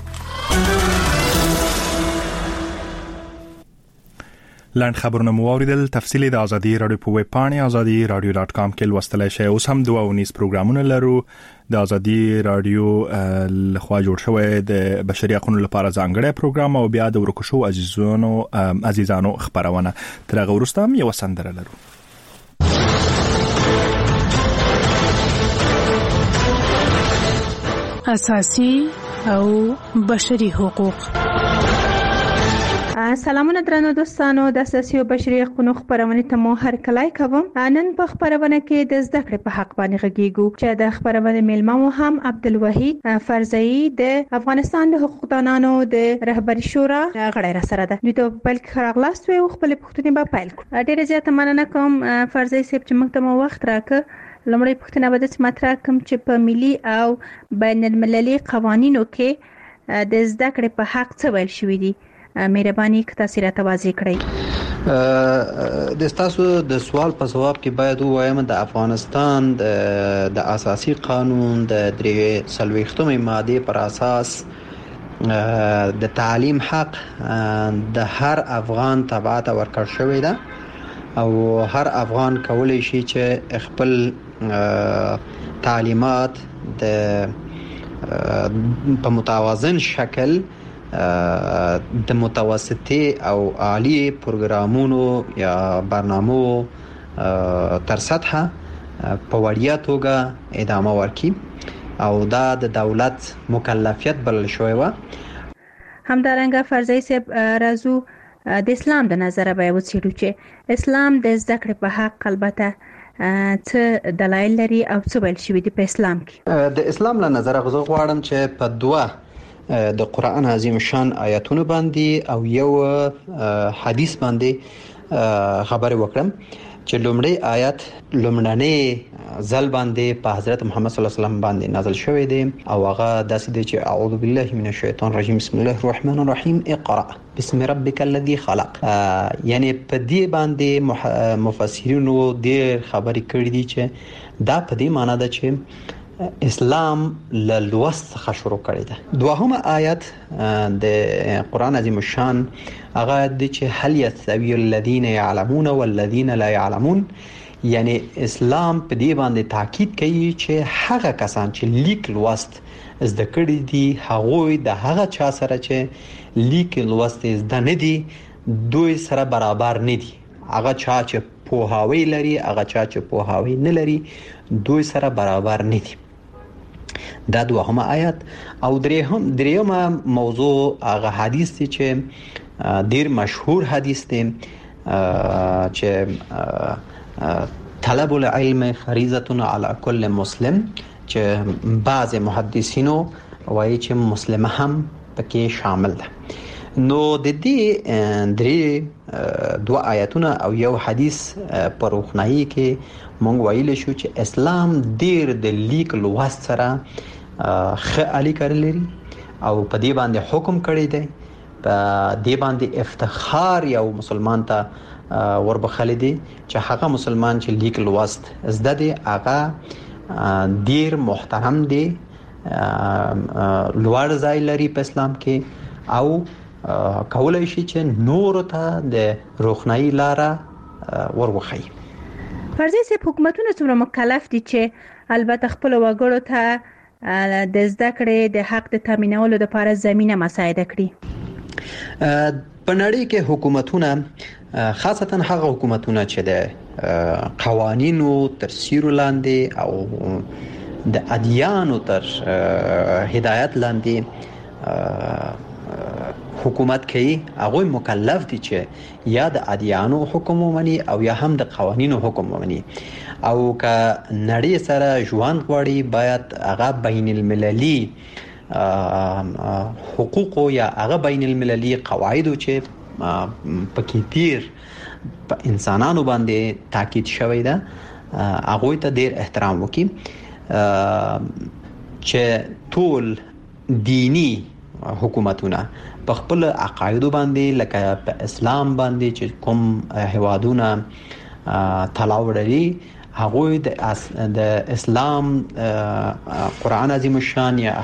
لاند خبرونه مو اوریدل. تفصیلی د ازادي رادیو په ویب پاڼه azadi.radio.com کې لوستلای شئ. اوس هم 2 پروګرامونه لرو. د ازادي رادیو لخوا جوړ شوی د بشري حقوقو لپاره ځانګړی پروګرام او بیا د ورکشو عزیزانو خبرونه. تر هغه وروسته هم یو سندره لرو. اساسي او بشري حقوق. سلامونه درنو دوستانو، د اساسي او بشري حقوقو خبرونه ته مو هر کله کوم. نن په خبرونه کې د زده کړې په حق باندې غږیږو چې د خبرونه میلمه مو هم عبدالوحید فرزئی د افغانستان د حقوقدانانو د رهبری شورا غړی را سره ده. دوی ته په بل کې خلاص وي او خپل پوښتنې به پیل کړو. ډیره زیاته مننه کوم فرزئی صاحب چې موږ ته مو وخت راکړ. لمړی پوښتنه به د مطرح کوم چې په ملي او بین المللي قوانینو کې د زده کړې په حق څه ویل شوی دي. مهرباني که تاسو راته واضح کړئ. د تاسو د سوال په جواب کې باید وایم د افغانستان د اساسي قانون د 3 ماده پر اساس د تعلیم حق د هر افغان تبعات ورکړ شوی ده او هر افغان کولای شي چې خپل تعلیمات په متوازن شکل د متوسطي او عالی پروګرامونو یا برنامو تر سطحه په وړیا توګه ادامه ورکړي او دا د دولت مکلفیت بلل شوی و. همدارنګه فرضي صاحب راځو د اسلام د نظر به وڅېړو چې اسلام د زده کړې په حق البته څه دلایل لري او څه ویل شوی دی په اسلام کې. د اسلام له نظر غواړم چې په 2 د قرآن عظیم شان آیاتونو باندې او یو حدیث باندې خبرې وکړم چې لومړی آیات لومړنی ځل باندې په حضرت محمد صلی الله علیه وسلم باندې نازل شوی دی او هغه داسې دی چې اعوذ بالله من الشیطان الرجیم بسم الله الرحمن الرحیم اقرأ بسم ربک الذی خلق. یعنی په دې باندې مفسرینو ډېر خبرې کړې دي چې دا په دې معنی ده چې اسلام له لوست څخه شروع کړی ده. دوهمه آیت د قران عظیم الشان هغه د چې هل یستوی الذین یعلمون والذین لا یعلمون، یعنی اسلام په دې باندې تاکید کوي چې هغه کسان چې لیک لوست زده کړی دي هغه د هغه چا سره چې لیک لوست زده نه دي دوی سره برابر نه دي. هغه چا چې پوهاوی لري هغه چا چې پوهاوی نه لري دوی سره برابر نه دي. دا دوهمه آیت. او دریمه موضوع هغه حدیث دی چې ډیر مشهور حدیث دی چې طلب العلم فریضه علی کل مسلم، چې بعض محدثینو وایي چې مسلمان هم پکې شامل ده. نو د دې درې دوه آیاتونه او یو حدیث په روښنايي کې مونږ ویل شو چې اسلام ډیر د لیک لوست سره ښه اړیکه لري او په دې باندې حکم کړی دی. په دې باندې افتخار یو مسلمان ته وربخل دي چې هغه مسلمان چې لیک لوست زده دي هغه ډیر محترم دي، لوړ ځای لري په اسلام کې او کولای شي چې نور ته د روښنايي لاره وروخی. فرضي سي حکومتونه څومره مکلف دي چې البته خپل وګړو ته د زده کړې د حق د تامینولو لپاره زمينه مساعده کړي. په نړۍ کې حکومتونه خاصتا هغه حکومتونه چې د قوانینو تر سیوري لاندې او د ادیانو تر هدایت لاندې حکومت کوي هغه مکلف دي چې یا د ادیانو حکم ومني او یا هم د قوانینو حکم ومني. او که نړۍ سره ژوند غواړي باید هغه بین المللي حقوق یا هغه بین المللي قواعد چې پکې تیر په انسانانو باندې تاکید شوی ده هغه ته ډیر احترام وکړي، چې ټول دینی حکومتونه په خپل عقاید باندې لکه په اسلام باندې چې کوم هوادونه تلاو لري هغه د اسلام قران عظیم الشان یا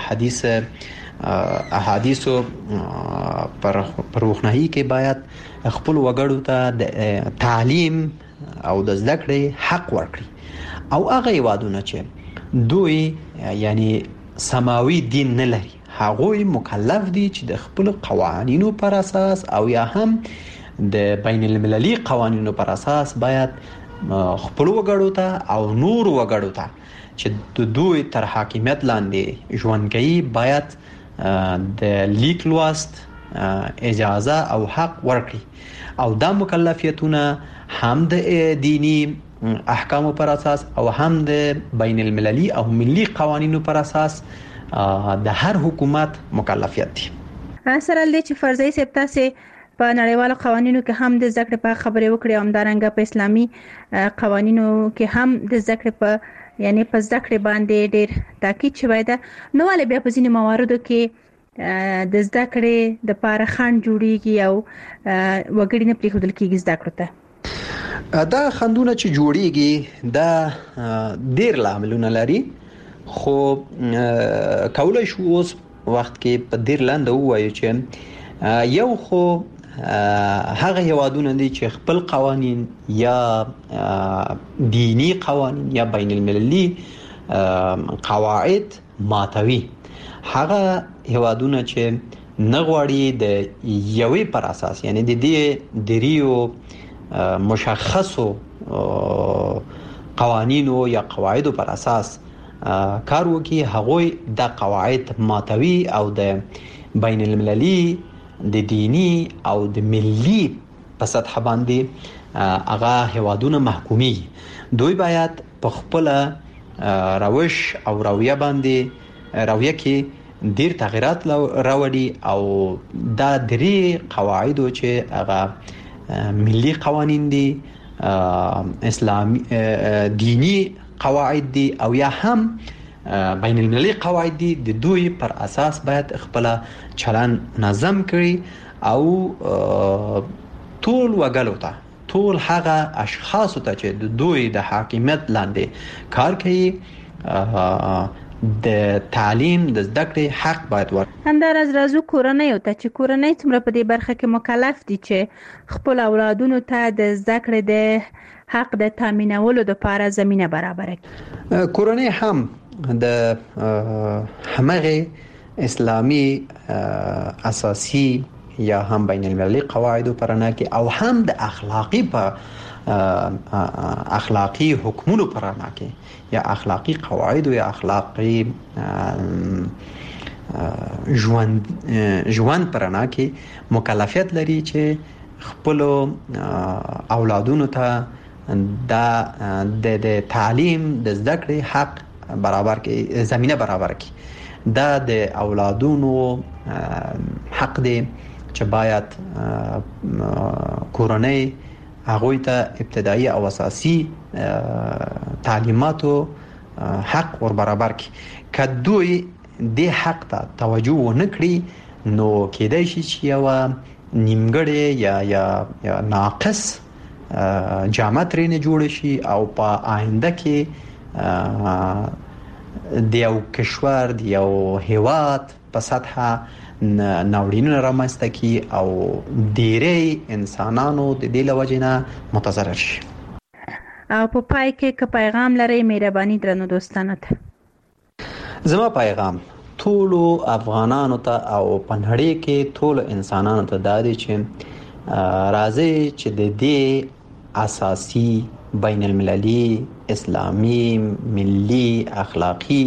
احادیث پر روښنايي کې باید خپل وګړو ته د تعلیم او د زده کړې حق ورکړي. او هغه هوادونه چې دوی یعنی سماوي دین نه لري هغه مکلف دي چې د خپل قوانینو پر اساس او یا هم د بین المللي قوانینو پر اساس باید خپل وګړو ته او نور وګړو ته چې دوی تر حاکمیت لاندې ژوند کوي باید د لیک لوست اجازه او حق ورکړي. او دا مکلفیتونه هم د دینی احکام پر اساس او هم د بین المللي او ملي قوانینو پر اساس د هر حکومت مکلفیت دي. سره لدې چې فرضي سپتاسه په نړیوالو قوانینو کې هم د ذکر په خبرې وکړې او همدارنګه په اسلامي قوانینو کې هم د ذکر په یعنی په ذکر باندې ډېر تاکید شوی ده. نو ولې بیا په ځینې مواردو کې د ذکر د لپاره خنډ جوړیږي او وګړي نه پریښودل کېږي ذکر ته؟ دا خندونه چې جوړیږي دا ډېر لاملونه لري، خو کولای شو اوس وخت کې په ډېر لاندې وایو چې یو خو هغه هوادونه دي چې خپل قوانین یا دینی قوانین یا بین المللي قواعد ماتوي. هغه هوادونه چې نغواړي د یوې پر اساس یعنی د دې دریو مشخصو قوانینو یا قواعدو پر اساس کار وکړي هغه د قواعد ماتوي او د بین المللي د دینی او د ملي په سطح باندې هغه هوادونه محکومي. دوی باید په خپل روش او رویه باندې کې ډیر تغیرات راوړي او دا درې قواعد چې هغه ملي قوانین دي، اسلامي دینی قواعد دي او یا هم بین المللي قواعد دي، د دوی پر اساس باید خپل چلن نظم کړي او ټول وګړو ته ټول هغه اشخاص ته چې د دوی د حاکمیت لاندې کار کوي د تعلیم د زده کړې حق باید همداراز راځو کورنۍ ته چې کورنۍ څومره په دې برخه کې مکلف دي چې خپل اولادونو ته د زده کړې د حق د تامینولو لپاره زمينه برابر کړي. کورنۍ هم د همغه اسلامي اساسي یا هم بین المللي قواعد پرنا کې او هم د اخلاقی حکمونو پرنا کې یا اخلاقی قواعد یا اخلاقی ژوند پرنا کې مکلفیت لري چې خپل اولادونو ته د تعلیم د زده کړې حق برابر کې زمينه برابر کې دا د اولادونو حق دی چې باید کورنۍ هغه ته ابتدایي او اساسي تعلیماتو حق ور برابر کی کدوې د حق ته توجه ونکړي نو کېدای شي چې یو نیمګړی یا ناقص جامه ترې جوړ شي او په آینده کې د یو کشور د یو هیواد په سطحه ناورینونه رامنځته کی او ډېری انسانانو د دې لوجنه متضرر شي. او په پای کې پیغام لري مهرباني درنو دوستانو ته. زما پیغام ټول افغانانو ته او په نړۍ کې ټول انسانانو ته دا دی چې راځي چې د دې اساسي بین المللي اسلامي ملي اخلاقی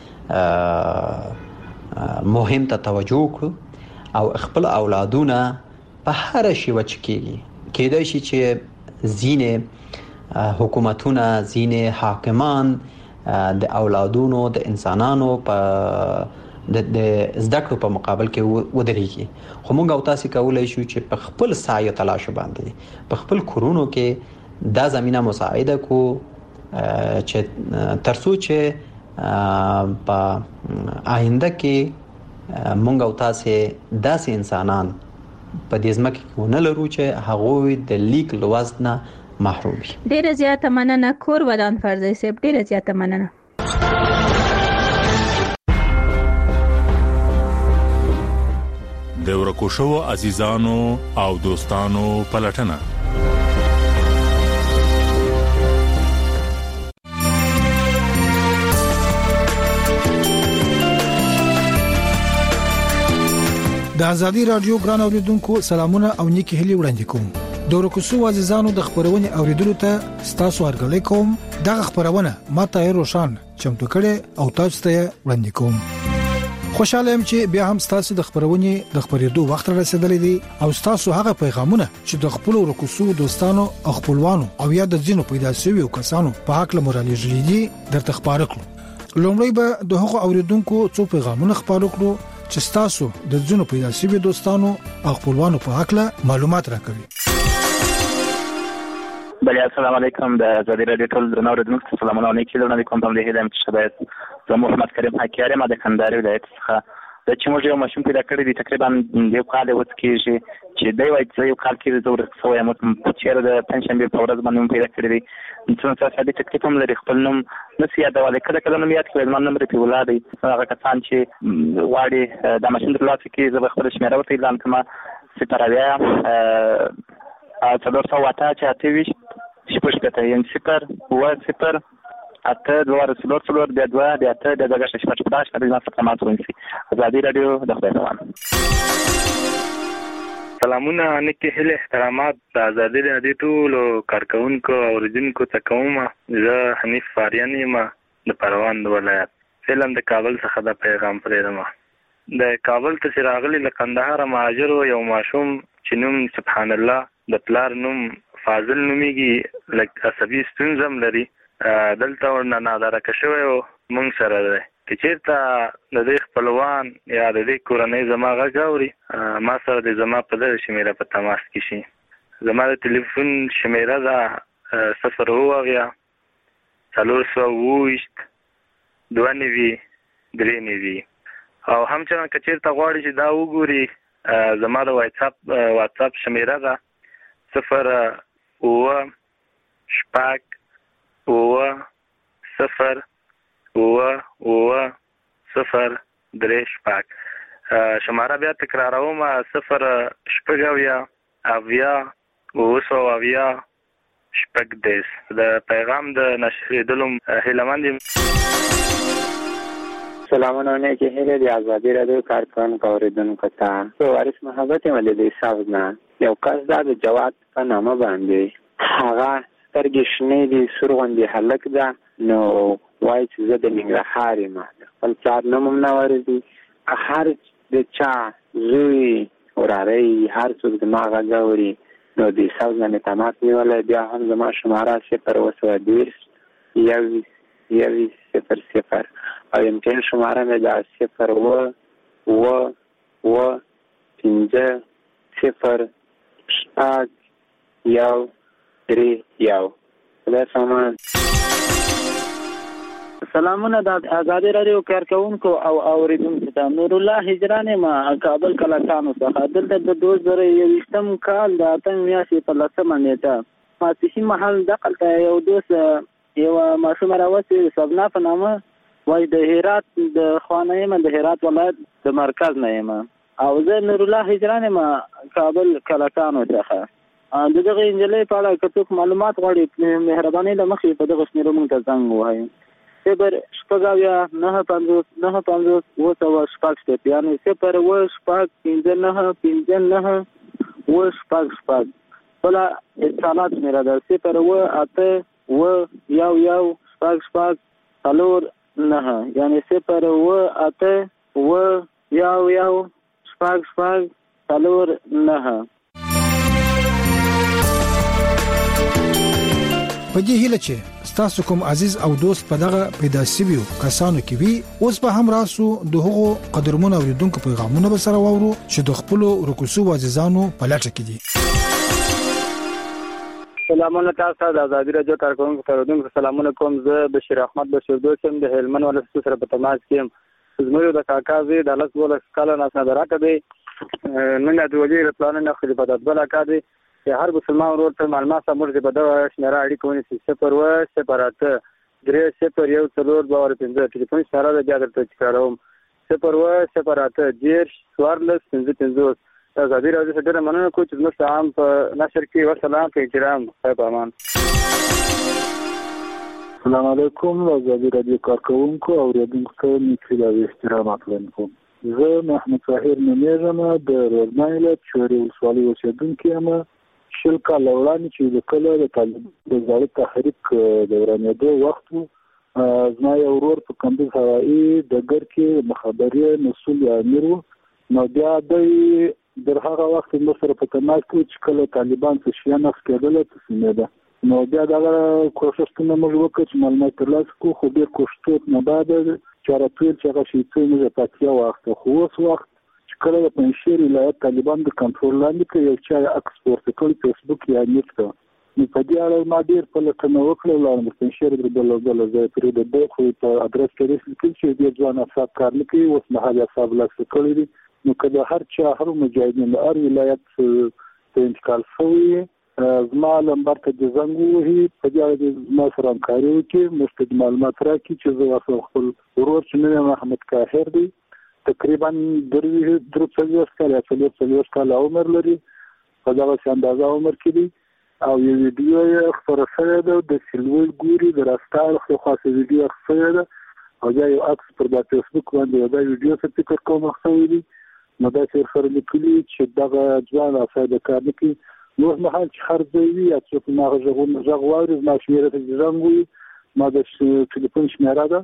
مهم ته توجه وکړو او خپل اولادونه په هر شي وچکیږي کېدای شي چې زینه حکومتونه زینه حاکمان د اولادونو د انسانانو په د زده کړو په مقابل کې ودرېږي خو موږ او تاسو کولای شو چې په خپل سعی تلاش باندې په خپل کورونو کې دا زمينه مساعده کو چې ترڅو چې په آینده کې مونږ او تاسو داسې انسانان په دې ځمکه کې ونه لرو چې هغه د لیک لوست نه محروم وي. ډیره زیاته مننه کور ودان فرضي صاحب ډیره زیاته مننه. د ورکو شو عزیزانو او دوستانو پلټنه د ازادي رادیو ګران اوریدونکو سلامونه او نیکی هلي وړاندې کوم. د ورکوسو عزیزانو د خبرونې اوریدلو ته ستاسو هرګلې کوم. دغه خبرونه ماته روشان چمتو کړي او تاسو ته وړاندې کوم. خوشاله يم چې بیا هم تاسو د خبرونې د خبرېدو وخت رسیدلی دی او تاسو هغه پیغامونه چې د خپل ورکوسو دوستانو او خپلوانو او یا د ځینو پیدا شویو کسانو په حق له مورالي جریدي درته خبره کړو. لومړی به د هغو اوریدونکو څو پیغامونه خبرو کړو چې تاسو د ځینو پیدا شویو دوستانو او خپلوانو په حق له معلومات راکوي. بله السلام علیکم د ازادي رادیو ټول درنوردونکو سلامونه علیکم د کوم په دې هیله چې شبایت زه محمد کریم حکیاری ما د کندهار ولایت څخه د چې موږ یو ماشوم پیدا کړی دی تقریبا یو کال وڅ کېږي چې دی وایي چې یو کال کې زور څو یم چې د پنځشنبه په ورځ باندې پیدا کړی دی څنګه تاسو د تکلیف هم لري خپل نوم نسی یادولای کله کله نوم یاد کړئ زما نوم رپی ولادي هغه کسان چې واړي د ماشوم د لاسه کې زه خپل شمیره ورته اعلان کوم ستاره څلور سوه اته چې اته ویشت شپږ کته یعنې صفر اووه صفر اته دوه څلور بیا دوه بیا اته بیا دوه شپږ پنځه د ما څخه مات ونیسي. ازادي رادیو د خدای په امان. سلامونه نیکې هیلې احترامات د ازادي رادیو ټولو کارکونکو او اوریدونکو ته کوم. زه حنیف فاریان یم د پروان ولایت فعلا د کابل څخه د پیغام پرېږدم. د کابل ته چې راغلي له کندهار مهاجر یو ماشوم چې نوم سبحان الله د پلار نوم فاضل نومیږي لکه عصبي ستونزه هم لري دلته ورنه نادرکه شوی و مونږ سره دی که چېرته د دې خپلوان یا د دې کورنۍ زما غږ اوري ما سره د زما په دغه شمېره په تماس کې شي. زما د تلیفون شمېره ده 0 428 92 او همچنان که چېرته غواړي چې دا وګوري زما د واتساپ شمېره ده 0 7 0 0 شماره بیا تکراروم 0 د پیغام د نشریدلو هیلمند. سلامونه نیکی هیله دی آزادی رادیو کارکونکو اوریدونکو ته. وارث محبت ملي ساوز نه یو کس دا د جواد په نامه باندې هغه سترګې شنې دي سور غوندې هلک ده نو وایي چې زه د ننګرهار یم خپل پلار نوم هم نه ورځي هر د چا زوی وراره هر څوک زما غږ اوري نو د ساوز نه مې تماس نیولی بیا هم زما شماره 020 0 او امتحان شماره مې دا 0 خدای سامان. سلامونه د آزادی رادیو کارکونکو او اوریدونکو ته. نور الله هجران ما کابل کلاکانو څخه دلته د 2021 کال د 8 میاشتې په 10 نیټه ماسپښین مهال دقلته یو دوست یو ماشوم راوځي سبنا په نامه وای د هرات د خوانایم د هرات ولایت د مرکز نه یم او زه نور الله هجران ما کابل کلاکانو څخه دغه انجلې په اړه کڅوک معلومات غواړي مهرباني د مخې په دغه شمیرو مونږ ته زنګ وایي 0 شپږاویا 950 وسو شپږ یعنی 0 و شپږ 59 و شپږ بلا اتصالات میرا ده 0 و اته و یو شپږ څلور نه یعنی 0 و اته و یو شپږ څلور نه. په دې هیله چې تاسو کوم عزیز او دوست په دغه پیدا سویو کسانو کې وي اوس به هم راسو د هغو قدرمن اوریدونکو پیغامونه به سره واورو چې د خپل رکوسو عزیزانو په لټه کې دي. سلامونه تاسو د آزادی رادیو کارکونکو اوریدونکو سلامونه کوم. زه بشیر احمد بشیر دوستم د هلمند ولایت سره په تماس کې زموږ د کاکا زی د لاس بوله کاله ناس نه راکړه دی من د وزیر پلان نه خلیفۃ بلا کاده چې هر مسلمان ورور ته معلومات سمور دي په دغه شمیره اړیکه ونیسي 0 و 0 3 0 1 4 2 5 ټلیفون سره د جادر ته چکاروم 0 و 0 10 14 15 آزادی رادیو سره مننه کوم چې موږ عام په نشر کې وسلام په احترام په امان. السلام علیکم آزادی رادیو کارکونکو اوریدونکو ته میکري احترامات لرم. زه محمد طاهر نومېږم د روزنای ولایت چوري ولسوالۍ اوسېدونکی یم. شل کاله وړاندې چې د کله د طالبانو د زاړه تحریک دورانېدو وخت زما یو ورور په کندز هوایي ډګر کې مخابرې مسؤل امیر و نو بیا در هغه وخت موږ سره په تماس کې چې کله طالبان څه شیان نقض کېدل تسلیمېده نو بیا دغه کوښښونه موږ وکړو چې معلومات ترلاسه کړو خو ډېر کوښښ نه بعد چارپیل چې هغه شي څه نه پاتیا واخته خو اوس وخت کله د پنځشیر ولایت طالبان د کنټرول لاندې کې یو چا اکسپورت کړی فیسبوک یا نیټ ته نو په دې اړه ما ډېر په لټنه وکړه لاندې پنځشیر د بل ځای پرې د خو په ادرس کې لیکل چې د ځوان افراد کار نه کوي اوس مهال حساب لاس کړی دي نو کله هر چا هر مجاهدین د ولایت ته انتقال شوی زما لمبر ته د زنګ وهي په دې اړه ما سره همکاري وکړي مستند معلومات راکړي چې زه خپل ورور چې نوم محمد کاهر دی تقریبا 3 کال عمر لري په دغه اندازه عمر کې دی او یو ویډیو یې خبره شوې ده د سلوي ګوري د راستار خو خاصه ویډیو خبره ده او دا یو عکس پر د فیسبوک باندې دا ویډیو څه فکر کوم خبرې دي نو دا چې سره لیکلي چې دغه ځوان افاده کار کوي نو مهال چې خرځي یا چې ما غوړ ما شمیره ته ځنګوي ما د ټلیفون شمیره ده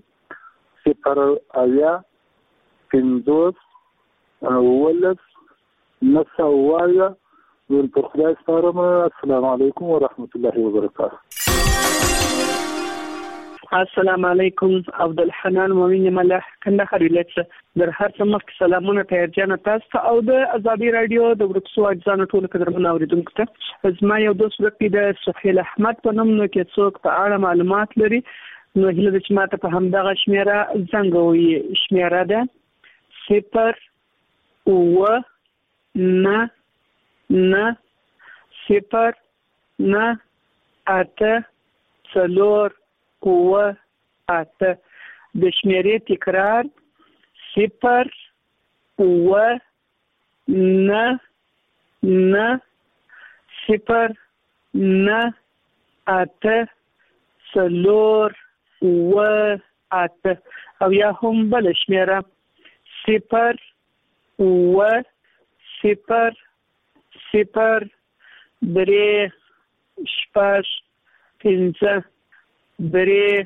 0 50 ولف نسوایا ور په خدای سپارم. السلام علیکم ورحمت الله وبرکاته. السلام علیکم عبدالحنان مومن ملح کندهار ولایت در هر څمک سلامونه تیر جان تاسو او د آزادی رادیو د ورکسو اجزانو ټول قدرمن اوریدونکو ته زما یو دوست ورکی د سهیل احمد په نوم نو کې څوک په اړه معلومات لري نو هله د چماته په همدغه شمیره زنګوي شمیره ده 0 و 9 0 9 8 4 8 د شمیرې تکرار 0 9 9 0 9 8 4 8 او یا هم بل شمیره 0 9 0 0 3 شپږ 5 3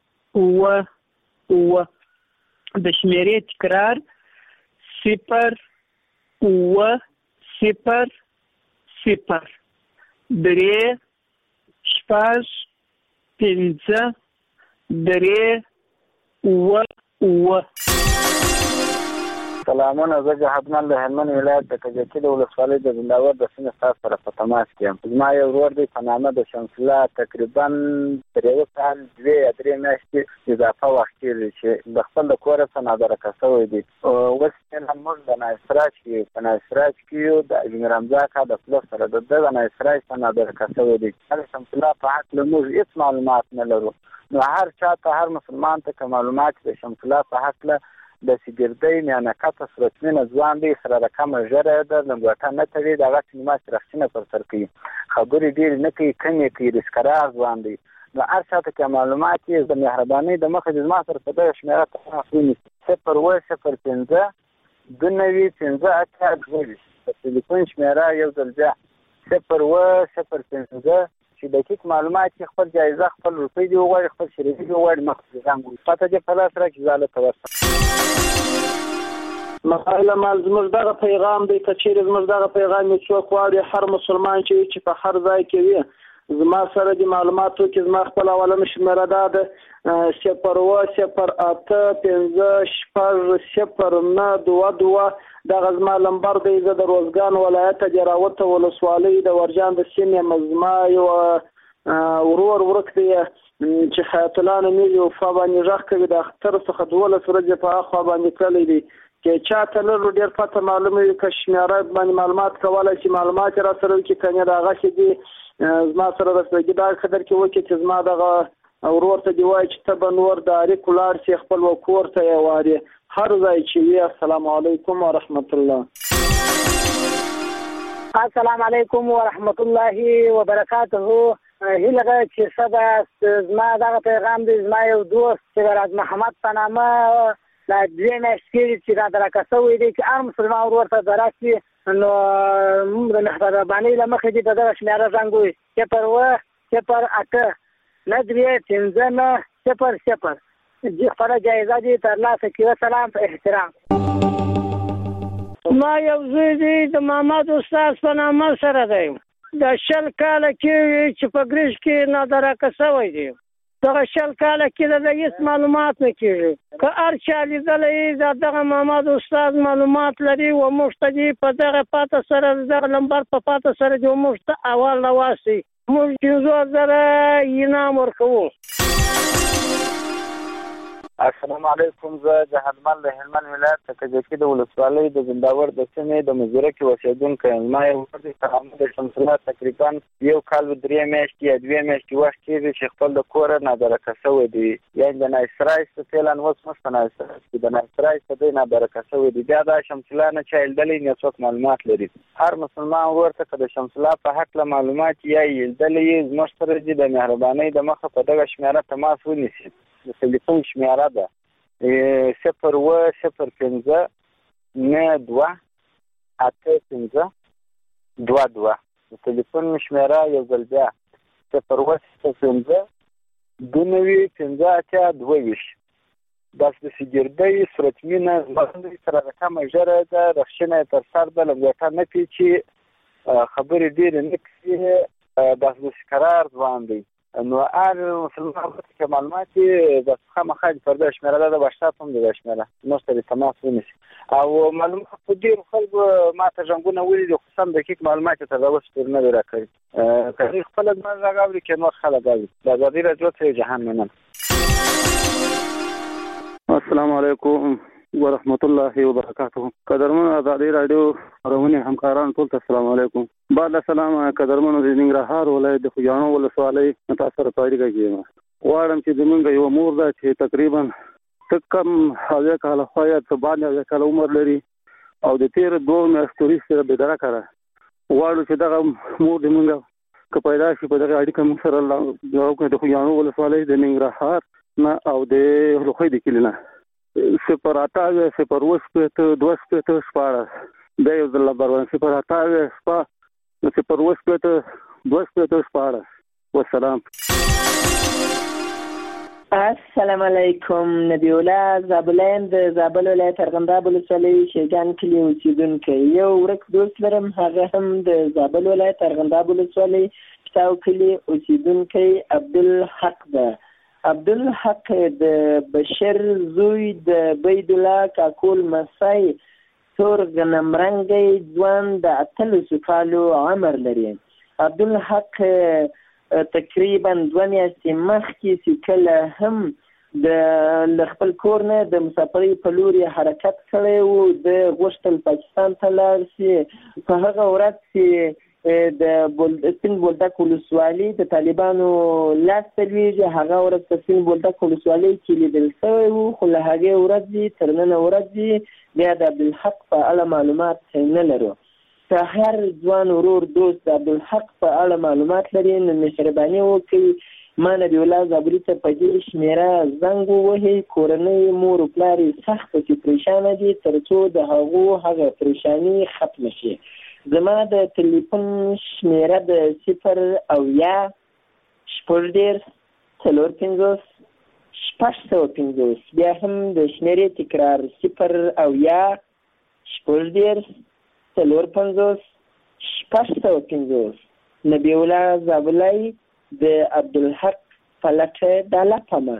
د شمیرې تکرار 0 9 0 0 3 شپږ 5 3 سلامونه. زه جهادمن له هلمند ولایت د کجکي د ولسوالۍ د زنداور د سیمې ستاسو سره په تماس کې یم. زما یو ورور دی په نامه د شمس الله تقریبا تر یو کال 2 یا 3 میاشتې اضافه وخت تېر چې د خپل د کور څخه نادرکه شوی دی. اوس موږ د نایسراج کې د اجمیر حمزه کا د پلس سره د دغه نایسراج څخه نادرکه شوی دی. شمس الله په حق له موږ هیڅ معلومات نه لرو. نو هر چا ته هر مسلمان ته معلومات د شمس الله په حق له د سګردۍ میانکته صورتمنه ځوان دی سره رقم ژره د لنګوټه نه تړي دغه سینما رخصینه پر سر کوي خبرې ډېر نه کوي کمې کوي رسکرار ځوان دی. نو هر چا ته معلومات یې د مهربانۍ د مخه د زما سره په دغه شمیره تاسو 0 5 2 5 8 د ټلیفون شمیره یو ځل بیا 0 5 چې دقیق معلومات خپل جایزه خپل روپۍ دی وغواړي خپل شریک دی وغواړي مخکې ځان پته دې په لاس راکړي زاله توسط مسائل مال زموږ دغه پیغام دی که چیرې زموږ دغه پیغام یې څوک واړي هر مسلمان چې په هر ځای کې وي زما سره د معلوماتو کې زما خپل اولنه شمیره ده 0 0 8 5 0 9 2 دغه زما لمبر دی. زه د روزګان ولایت د راوته ولسوالۍ د ورجان د سیمې مزما یو ورور ورک دی چې حیات الله نومېږي وفا باندې غږ کوي د اختر څخه 12 ورځې په اخوا باندې تللی دی چې چاته لرو ډېر پته معلومه وي که شمیره باندې معلومات کولی چې معلومات را سره وکړي که نه د هغسې دي زما سره رسېږي دا قدر کې وکړي چې زما دغه ورور ته دې وایي چې ته به نور د اړیکو ولاړ شي خپل کور ته یې وارې هر ځای چې وي. السلام علیکم ورحمت الله. السلام علیکم ورحمت الله وبرکاته. هیله چې سبا زما دغه پیغام دی زما یو دوست چې راز محمد په نامه دا 2 میاشتې چې را درکه شوی دی چې هر مسلمان ورور ته درکړي نو موږ د مهربانۍ له مخې دې دغه شمیره زنګ وي 0 8 9 5 0 خپله جایزه دې ترلاسه کړي. سلام په احترام. ما یو زوی دی د محمد استاد په نامه سره دی د 10 کاله کې چې په ګریش کې نادرکه شوی دی. دغه 10 کاله کې د هیڅ معلومات نه کېږي که هر چا لیدلی دغه محمد استاد معلومات لري و موږ ته دې په دغه پاته سره دغه لمبر په پاته سره دې موږ ته اول راواسي موږ 15,000 انعام ورکوو. السلام علیکم. زه جهادمن له هلمند ولایت د کجکي د ولسوالۍ د زنداور د سیمې د مزوره کې اوسېدونکی یم. زما یو ورور دی په نامه د شمس الله تقریبا یو کال 3 میاشتې یا 2 میاشتې وخت کېږي چې خپل د کوره نادرکه شوی دی. یعنې د نایسراج څه فعلا اوس موږ په نایسراج کې د نایسراج څه دی نادرکه شوی دی. بیا دا شمس الله نه چا لیدلی نه څوک معلومات لري. هر مسلمان ورور ته که د شمس الله په هکله معلومات یا یې لیدلی زموږ سره دې د مهربانۍ د مخه په دغه شمیره تماس ونیسي. د ټلیفون شمیره ده 0 0 5 9 2 8 5 2 د ټلیفون شمیره یو ځل بیا 0 0 5 2 5 8 2 داس د سګردۍ صورتمنه ځوان سره رقم ژره ده رخصینه تر سر د لنګوټه نه پیچي خبرې ډېرې نه کوي داس د سکرار ځوان دی. نو هر مسلمان چې معلومات د خامخا پر د شمیره د واشتاپ هم د شمیره نو سره تماس ونیسي او معلومات په ډېر خلکو ماته ژوندونه ولیدي خو سم دقیق معلومات ته دا اوس پر نه راکړي که خپل ځان راغوري که نور خلک راغوري د ازادي راډیو ته جهان منم. السلام علیکم ورحمت الله وبرکاته. قدرمن ازادي راډیو خبرونه همکاران ټول ته السلام علیکم. بعد السلام قدرمن د ننګرهار ولایت د خوجانو ولسوالۍ تاسو سره اړیکه کیږم. غواړم چې زمونږ یو مور ده چې تقریبا تکم هغه کاله خویا ته باندې کاله عمر لري او د تیر 2 میاشتو سره به درا کړه واړو چې دغه مور د منګه ک پیدا شي په دغه اړیکه موږ سره الله یو د خویانو ولسوالۍ د ننګرهار نه او د لوخۍ د کلینا سپراټاوي سپروس په 2 شپاره د یو د لبرون سپراټاوي سپروس په 2 شپاره والسلام. السلام علیکم. نبی الله زابلین د زابل ولایت ارغنداب ولسوالۍ شیګان کلی اوسیدونکی یو ورک دوست لرم هغه هم د زابل ولایت ارغنداب ولسوالۍ پټاو کلی اوسیدونکی عبدالحق ده. عبدالحق د بشر زوی د بید الله کاکول مسای تور غنمرنګي ځوان د 13 کالو عمر لري. عبدالحق تقریبا 2 میاشتې مخکې چې کله هم د خپل کور نه د مسافرۍ په لور حرکت کړی وو د غوښتل پاکستان ته لاړ شي. په هغه ورځ چې د سپین بولدک ولسوالۍ د طالبانو لاس ته لویږي هغه ورځ په سپین بولدک ولسوالۍ کې لیدل شوی وو خو له هغې ورځې تر نن ورځې بیا د عبدالحق په اړه معلومات نه لرو. که هر ځوان ورور دوست د عبدالحق په اړه معلومات لري نو مهرباني وکړئ ما نبی الله زابلي ته په دې شمیره زنګ ووهئ. کورنۍ مور او پلار یې سخت چې پریشانه دي تر څو د هغه پریشاني ختم شي. زما د تلیفون شمیره د 0 او یا 0 4 50 650 بیا هم د شمیرې تکرار 0 او یا 0 4 50 650 نبی الله زابلای د عبدالحق فلکه د لپمان.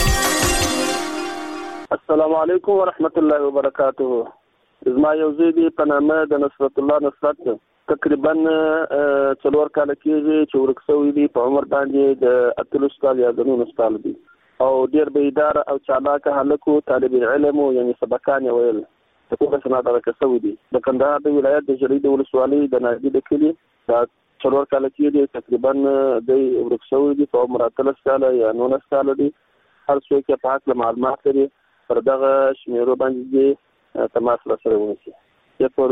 السلام علیکم ورحمت الله وبرکاته. زما یو زوی دی په نامه د نصرت الله نصرت تقریبا 4 کال کېږي چې ورک شوی دی. په عمر باندې د 13 کال یا 19 کال دی او ډیر به اداره او چالاک هلکو طالب علم یعنی سبقان ویل د کومه سناده راکسوي دي. د کندهار د ولایت د جرید ولسوالۍ د ناجی د کلی دا 4 کال کې تقریبا د ورکشوي دي په عمر 13 کال یا 19 کال دي. هر څوک په حق معلومات لري پر دغه شمیرو باندې تماس سره ونیسي. 0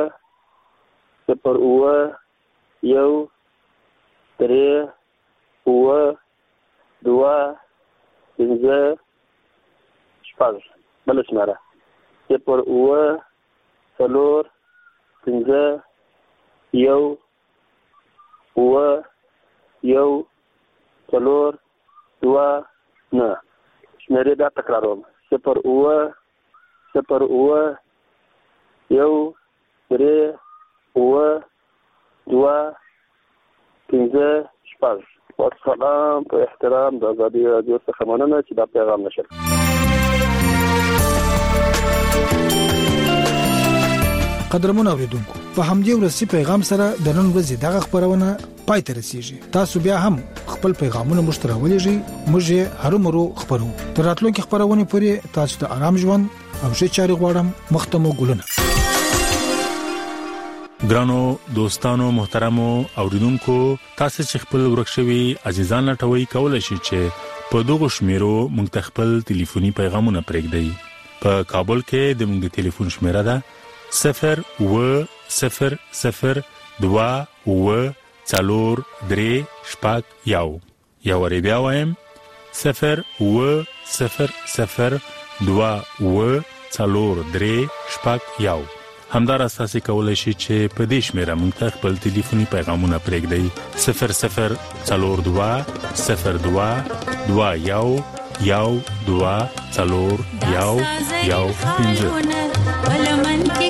یو 3 2 5 6 بل شمیره 0 4 5 یو 4 2 9 شمیرې دا تکراروم 0 یو 3 2 5 6 والسلام. په احترام د ازادي رادیو څخه مننه چې دا پیغام نشر. قدرمن اوریدونکو په همدې ورسې پیغام سره د نن ورځې دغه خبرونه پای ته رسیږي. تاسو بیا هم خپل پیغامونه مشترک ولېږئ موږ یې هرومرو خبرو. تر راتلونکي خبرونه پورې تاسو ته آرام ژوند او ښه چاري غواړم. مختمو ګلونه. ګرانو دوستانو محترمو اوریدونکو تاسو چې خپل ورکشوي عزیزان لټوي کولای شئ چې په دغه شمیرو مونږ خپل ټلیفوني پیغامونه پرېږدئ. په کابل کې د مونږ ټلیفون شمیره ده 0 0 0 2 4 3 1 یا وربیا وایم 0 0 0 2 4 3 1 همدار اساسي کولای شي چې په دې شمیره مونږ ته خپل ټلیفوني پیغامونه پرېږدئ 0 0 4 2 0 2 2 1 2 4 1 1 5